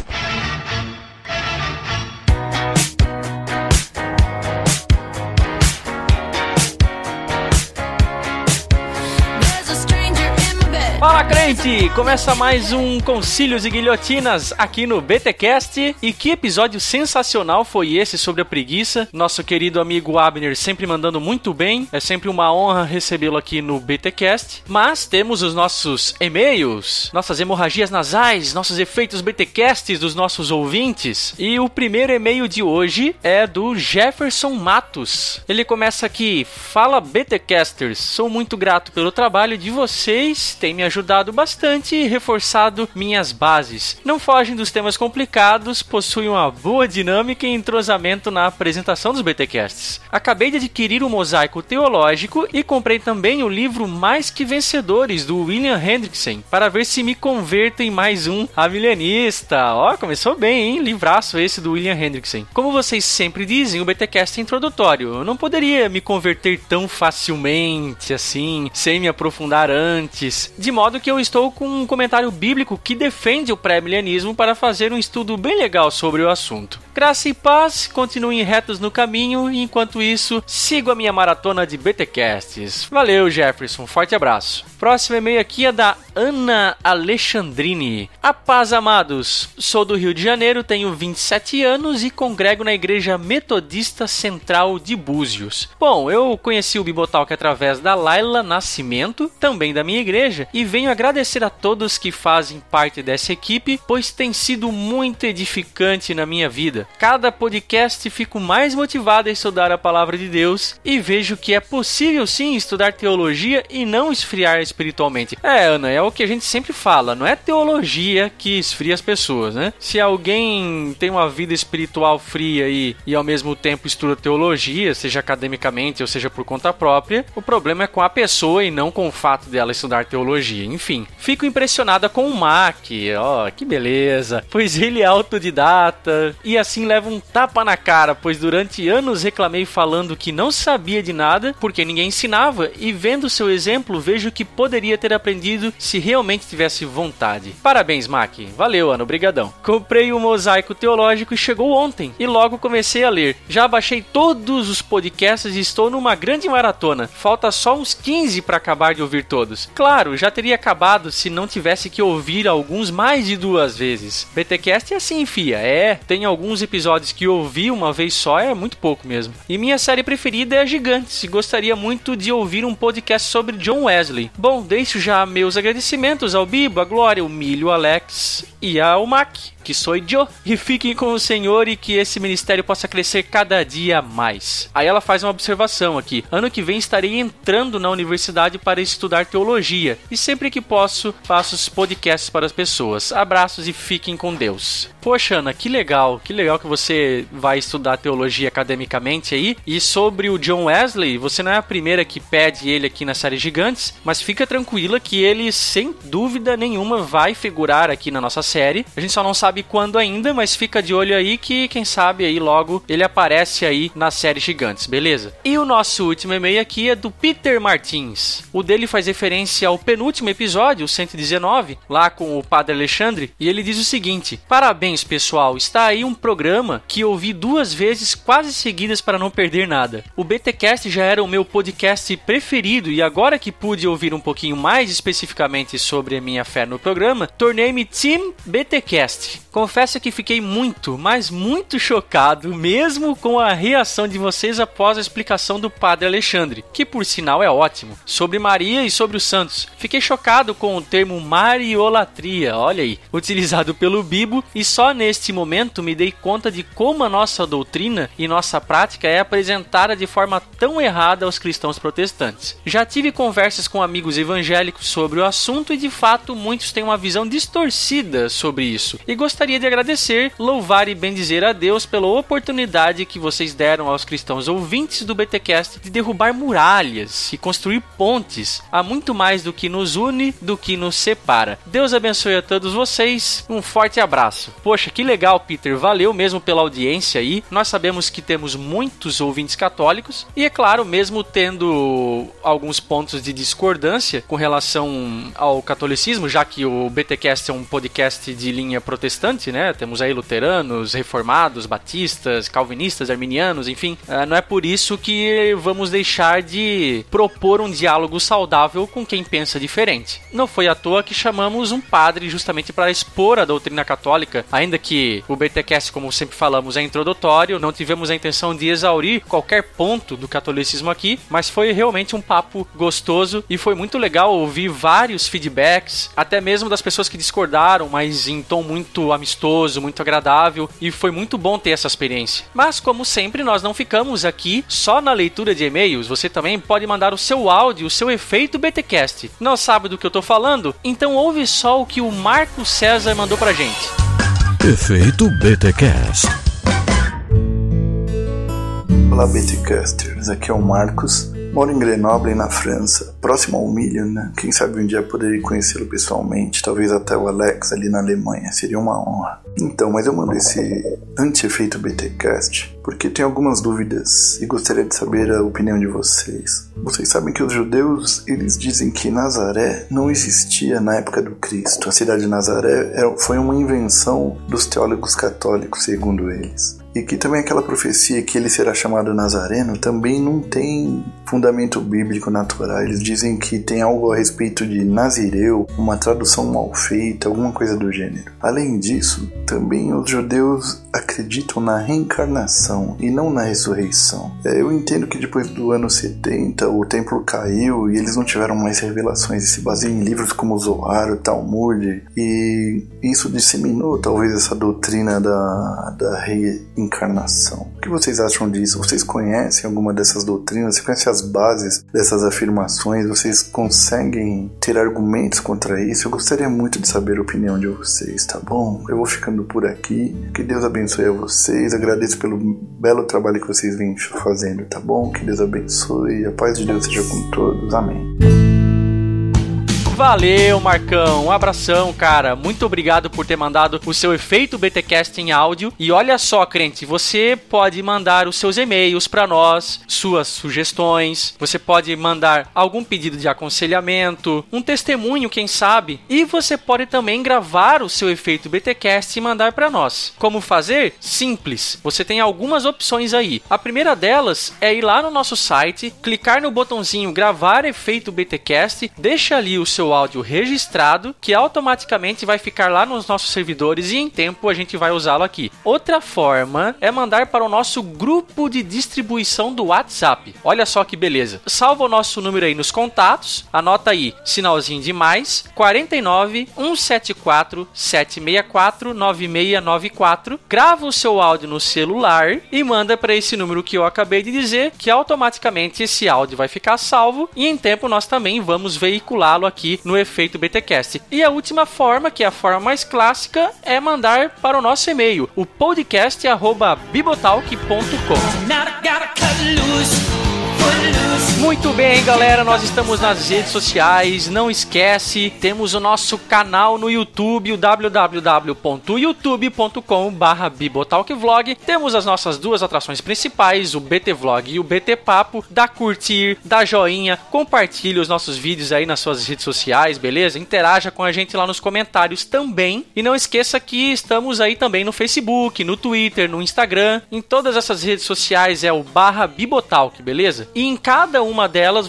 Fala, crente! Começa mais um Concílios e Guilhotinas aqui no BTcast. E que episódio sensacional foi esse sobre a preguiça. Nosso querido amigo Abner sempre mandando muito bem. É sempre uma honra recebê-lo aqui no BTcast. Mas temos os nossos e-mails, nossas hemorragias nasais, nossos efeitos BTcasts dos nossos ouvintes. E o primeiro e-mail de hoje é do Jefferson Matos. Ele começa aqui: Fala, BTcasters, sou muito grato pelo trabalho de vocês, tem me ajudado bastante e reforçado minhas bases. Não fogem dos temas complicados, possuem uma boa dinâmica e entrosamento na apresentação dos BTcasts. Acabei de adquirir o Mosaico Teológico e comprei também o livro Mais Que Vencedores, do William Hendrickson, para ver se me converto em mais um amilenista. Ó, começou bem, hein? Livraço esse do William Hendrickson. Como vocês sempre dizem, o BTcast é introdutório. Eu não poderia me converter tão facilmente assim, sem me aprofundar antes, de modo que eu estou com um comentário bíblico que defende o pré-milenismo para fazer um estudo bem legal sobre o assunto. Graça e paz, continuem retos no caminho e, enquanto isso, sigo a minha maratona de BTcasts. Valeu, Jefferson, forte abraço. Próximo e-mail aqui é da Ana Alexandrini. A paz, amados. Sou do Rio de Janeiro, tenho vinte e sete anos e congrego na Igreja Metodista Central de Búzios. Bom, eu conheci o Bibotalk através da Laila Nascimento, também da minha igreja, e venho agradecer a todos que fazem parte dessa equipe, pois tem sido muito edificante na minha vida. Cada podcast fico mais motivado a estudar a palavra de Deus e vejo que é possível sim estudar teologia e não esfriar espiritualmente. É, Ana, é o que a gente sempre fala, não é teologia que esfria as pessoas, né? Se alguém tem uma vida espiritual fria e, e ao mesmo tempo estuda teologia, seja academicamente ou seja por conta própria, o problema é com a pessoa e não com o fato dela estudar teologia. Enfim, fico impressionada com o Mac, ó, que beleza, pois ele é autodidata e assim leva um tapa na cara, pois durante anos reclamei falando que não sabia de nada porque ninguém ensinava, e vendo seu exemplo vejo que poderia ter aprendido se realmente tivesse vontade. Parabéns, Mac. Valeu, Ana, obrigadão. Comprei o Mosaico Teológico e chegou ontem e logo comecei a ler. Já baixei todos os podcasts e estou numa grande maratona. Falta só uns quinze para acabar de ouvir todos. Claro, já teria acabado se não tivesse que ouvir alguns mais de duas vezes. BTcast é assim, fia. É, tem alguns episódios que eu ouvi uma vez só, é muito pouco mesmo. E minha série preferida é a Gigantes, e gostaria muito de ouvir um podcast sobre John Wesley. Bom, deixo já meus agradecimentos ao Bibo, a Glória, o Milho, o Alex e ao Mac, que sou eu, e fiquem com o Senhor e que esse ministério possa crescer cada dia mais. Aí ela faz uma observação aqui: ano que vem estarei entrando na universidade para estudar teologia e sempre que posso faço os podcasts para as pessoas. Abraços e fiquem com Deus. Poxa, Ana, que legal, que legal que você vai estudar teologia academicamente aí. E sobre o John Wesley, você não é a primeira que pede ele aqui na série Gigantes, mas fica tranquila que ele sem dúvida nenhuma vai figurar aqui na nossa série. A gente só não sabe quando ainda, mas fica de olho aí que quem sabe aí logo ele aparece aí na série Gigantes, beleza? E o nosso último e-mail aqui é do Peter Martins. O dele faz referência ao penúltimo episódio, o cento e dezenove, lá com o Padre Alexandre, e ele diz o seguinte: parabéns, pessoal, está aí um programa que ouvi duas vezes quase seguidas para não perder nada. O BTcast já era o meu podcast preferido e agora que pude ouvir um pouquinho mais especificamente sobre a minha fé no programa, tornei-me Team BTcast. Confesso que fiquei muito, mas muito chocado, mesmo com a reação de vocês após a explicação do Padre Alexandre, que por sinal é ótimo, sobre Maria e sobre os santos. Fiquei chocado com o termo mariolatria, olha aí, utilizado pelo Bibo, e só neste momento me dei conta de como a nossa doutrina e nossa prática é apresentada de forma tão errada aos cristãos protestantes. Já tive conversas com amigos evangélicos sobre o assunto e de fato muitos têm uma visão distorcida sobre isso. E gostaria de agradecer, louvar e bendizer a Deus pela oportunidade que vocês deram aos cristãos ouvintes do BTcast de derrubar muralhas e construir pontes. Há muito mais do que nos une do que nos separa. Deus abençoe a todos vocês. Um forte abraço. Poxa, que legal, Peter. Valeu mesmo pela audiência aí. Nós sabemos que temos muitos ouvintes católicos e, é claro, mesmo tendo alguns pontos de discordância com relação ao catolicismo, já que o BTcast é um podcast de linha protestante, né? Temos aí luteranos, reformados, batistas, calvinistas, arminianos, enfim. Não é por isso que vamos deixar de propor um diálogo saudável com quem pensa diferente. Não foi à toa que chamamos um padre justamente para expor a doutrina católica, ainda que o BTcast, como sempre falamos, é introdutório, não tivemos a intenção de exaurir qualquer ponto do catolicismo aqui, mas foi realmente um papo gostoso e foi muito legal ouvir vários feedbacks, até mesmo das pessoas que discordaram, mas em tom muito amistoso, muito agradável, e foi muito bom ter essa experiência. Mas, como sempre, nós não ficamos aqui só na leitura de e-mails, você também pode mandar o seu áudio, o seu efeito BTcast. Não sabe do que eu tô falando? Então ouve só o que o Marco César mandou pra gente.
Efeito BTcast.
Olá, BTcasters, aqui é o Marcos. Moro em Grenoble, na França, próximo ao Milian, né? Quem sabe um dia poderia conhecê-lo pessoalmente, talvez até o Alex ali na Alemanha, seria uma honra. Então, mas eu mando esse anti-efeito BTcast porque tenho algumas dúvidas e gostaria de saber a opinião de vocês. Vocês sabem que os judeus, eles dizem que Nazaré não existia na época do Cristo. A cidade de Nazaré foi uma invenção dos teólogos católicos, segundo eles. E que também aquela profecia que ele será chamado Nazareno também não tem fundamento bíblico natural. Eles dizem que tem algo a respeito de Nazireu, uma tradução mal feita, alguma coisa do gênero. Além disso, também os judeus acreditam na reencarnação e não na ressurreição. É, eu entendo que depois do ano setenta o templo caiu e eles não tiveram mais revelações e se baseiam em livros como o Zohar, o Talmud, e isso disseminou talvez essa doutrina da, da reencarnação. O que vocês acham disso? Vocês conhecem alguma dessas doutrinas? Você conhece as bases dessas afirmações? Vocês conseguem ter argumentos contra isso? Eu gostaria muito de saber a opinião de vocês, tá bom? Eu vou ficando por aqui. Que Deus abençoe a vocês. Agradeço pelo belo trabalho que vocês vêm fazendo, tá bom? Que Deus abençoe. A paz de Deus seja com todos. Amém.
Valeu, Marcão, um abração, cara, muito obrigado por ter mandado o seu efeito BTcast em áudio. E olha só, crente, você pode mandar os seus e-mails para nós, suas sugestões, você pode mandar algum pedido de aconselhamento, um testemunho, quem sabe, e você pode também gravar o seu efeito BTcast e mandar para nós. Como fazer? Simples, você tem algumas opções aí. A primeira delas é ir lá no nosso site, clicar no botãozinho gravar efeito BTcast, deixa ali o seu áudio registrado, que automaticamente vai ficar lá nos nossos servidores e em tempo a gente vai usá-lo aqui. Outra forma é mandar para o nosso grupo de distribuição do WhatsApp. Olha só que beleza. Salva o nosso número aí nos contatos, anota aí, sinalzinho de mais, quarenta e nove, cento e setenta e quatro, setecentos e sessenta e quatro, noventa e seis noventa e quatro, grava o seu áudio no celular e manda para esse número que eu acabei de dizer, que automaticamente esse áudio vai ficar salvo e em tempo nós também vamos veiculá-lo aqui no efeito BTcast. E a última forma, que é a forma mais clássica, é mandar para o nosso e-mail, o podcast arroba bibotalk ponto com. Muito bem, galera, nós estamos nas redes sociais, não esquece, temos o nosso canal no YouTube, o w w w ponto youtube ponto com barra bibotalkvlog, temos as nossas duas atrações principais, o B T Vlog e o B T Papo, dá curtir, dá joinha, compartilhe os nossos vídeos aí nas suas redes sociais, beleza? Interaja com a gente lá nos comentários também, e não esqueça que estamos aí também no Facebook, no Twitter, no Instagram, em todas essas redes sociais é o barra bibotalk, beleza? E em cada uma delas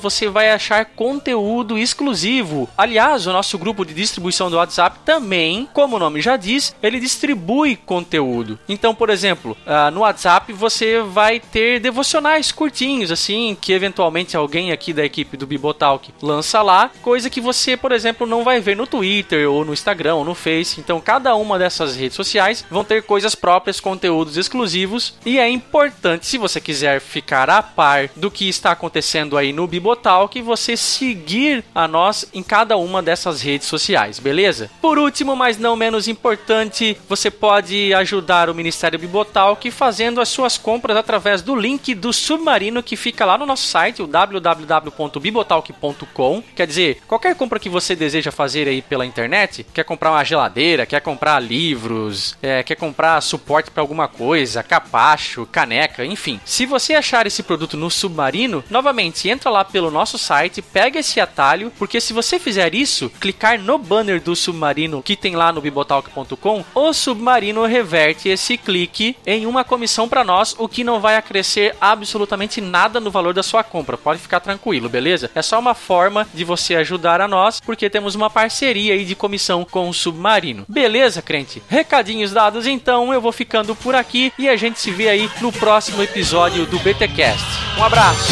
você vai achar conteúdo exclusivo. Aliás, o nosso grupo de distribuição do WhatsApp também, como o nome já diz, ele distribui conteúdo. Então, por exemplo, uh, no WhatsApp você vai ter devocionais curtinhos, assim, que eventualmente alguém aqui da equipe do Bibotalk lança lá, coisa que você, por exemplo, não vai ver no Twitter, ou no Instagram, ou no Face. Então, cada uma dessas redes sociais vão ter coisas próprias, conteúdos exclusivos, e é importante, se você quiser ficar a par do que está acontecendo aí no Bibotalk, você seguir a nós em cada uma dessas redes sociais, beleza? Por último, mas não menos importante, você pode ajudar o Ministério Bibotalk fazendo as suas compras através do link do Submarino que fica lá no nosso site, o w w w ponto bibotalk ponto com. Quer dizer, qualquer compra que você deseja fazer aí pela internet, quer comprar uma geladeira, quer comprar livros, é, quer comprar suporte para alguma coisa, capacho, caneca, enfim. Se você achar esse produto no Submarino, novamente, entra lá pelo nosso site, pega esse atalho, porque se você fizer isso, clicar no banner do Submarino que tem lá no bibotalk ponto com, o Submarino reverte esse clique em uma comissão para nós, o que não vai acrescer absolutamente nada no valor da sua compra. Pode ficar tranquilo, beleza? É só uma forma de você ajudar a nós, porque temos uma parceria aí de comissão com o Submarino. Beleza, crente? Recadinhos dados, então eu vou ficando por aqui e a gente se vê aí no próximo episódio do B T Cast. Um abraço!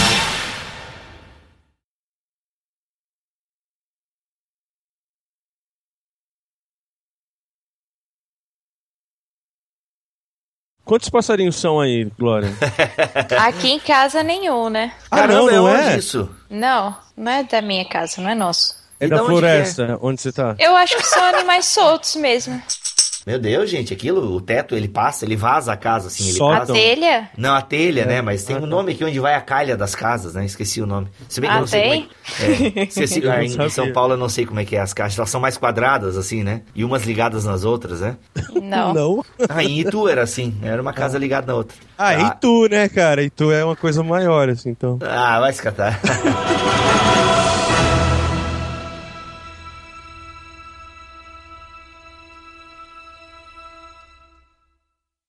Quantos passarinhos são aí, Glória?
Aqui em casa nenhum, né?
Ah, não, não é?
Isso?
Não, não é da minha casa, não é nosso.
É
E
da
da onde
floresta, onde, é? onde você tá?
Eu acho que são animais soltos mesmo.
Meu Deus, gente, aquilo, o teto, ele passa, ele vaza a casa, assim, ele
Sótão.
passa...
A telha?
Não, a telha,
É.
né, mas tem
Ah,
um
tá.
nome aqui onde vai a calha das casas, né, esqueci o nome. Se bem que
Ah,
eu não sei
tem?
como é que... É, se, se,
Eu não
em
sabia.
São Paulo eu não sei como é que é as caixas, elas são mais quadradas, assim, né, e umas ligadas nas outras, né.
Não.
Não?
Ah, em Itu era assim, era uma casa ligada na outra.
Ah, e tu, né, cara? E tu é uma coisa maior, assim, então.
Ah, vai se catar.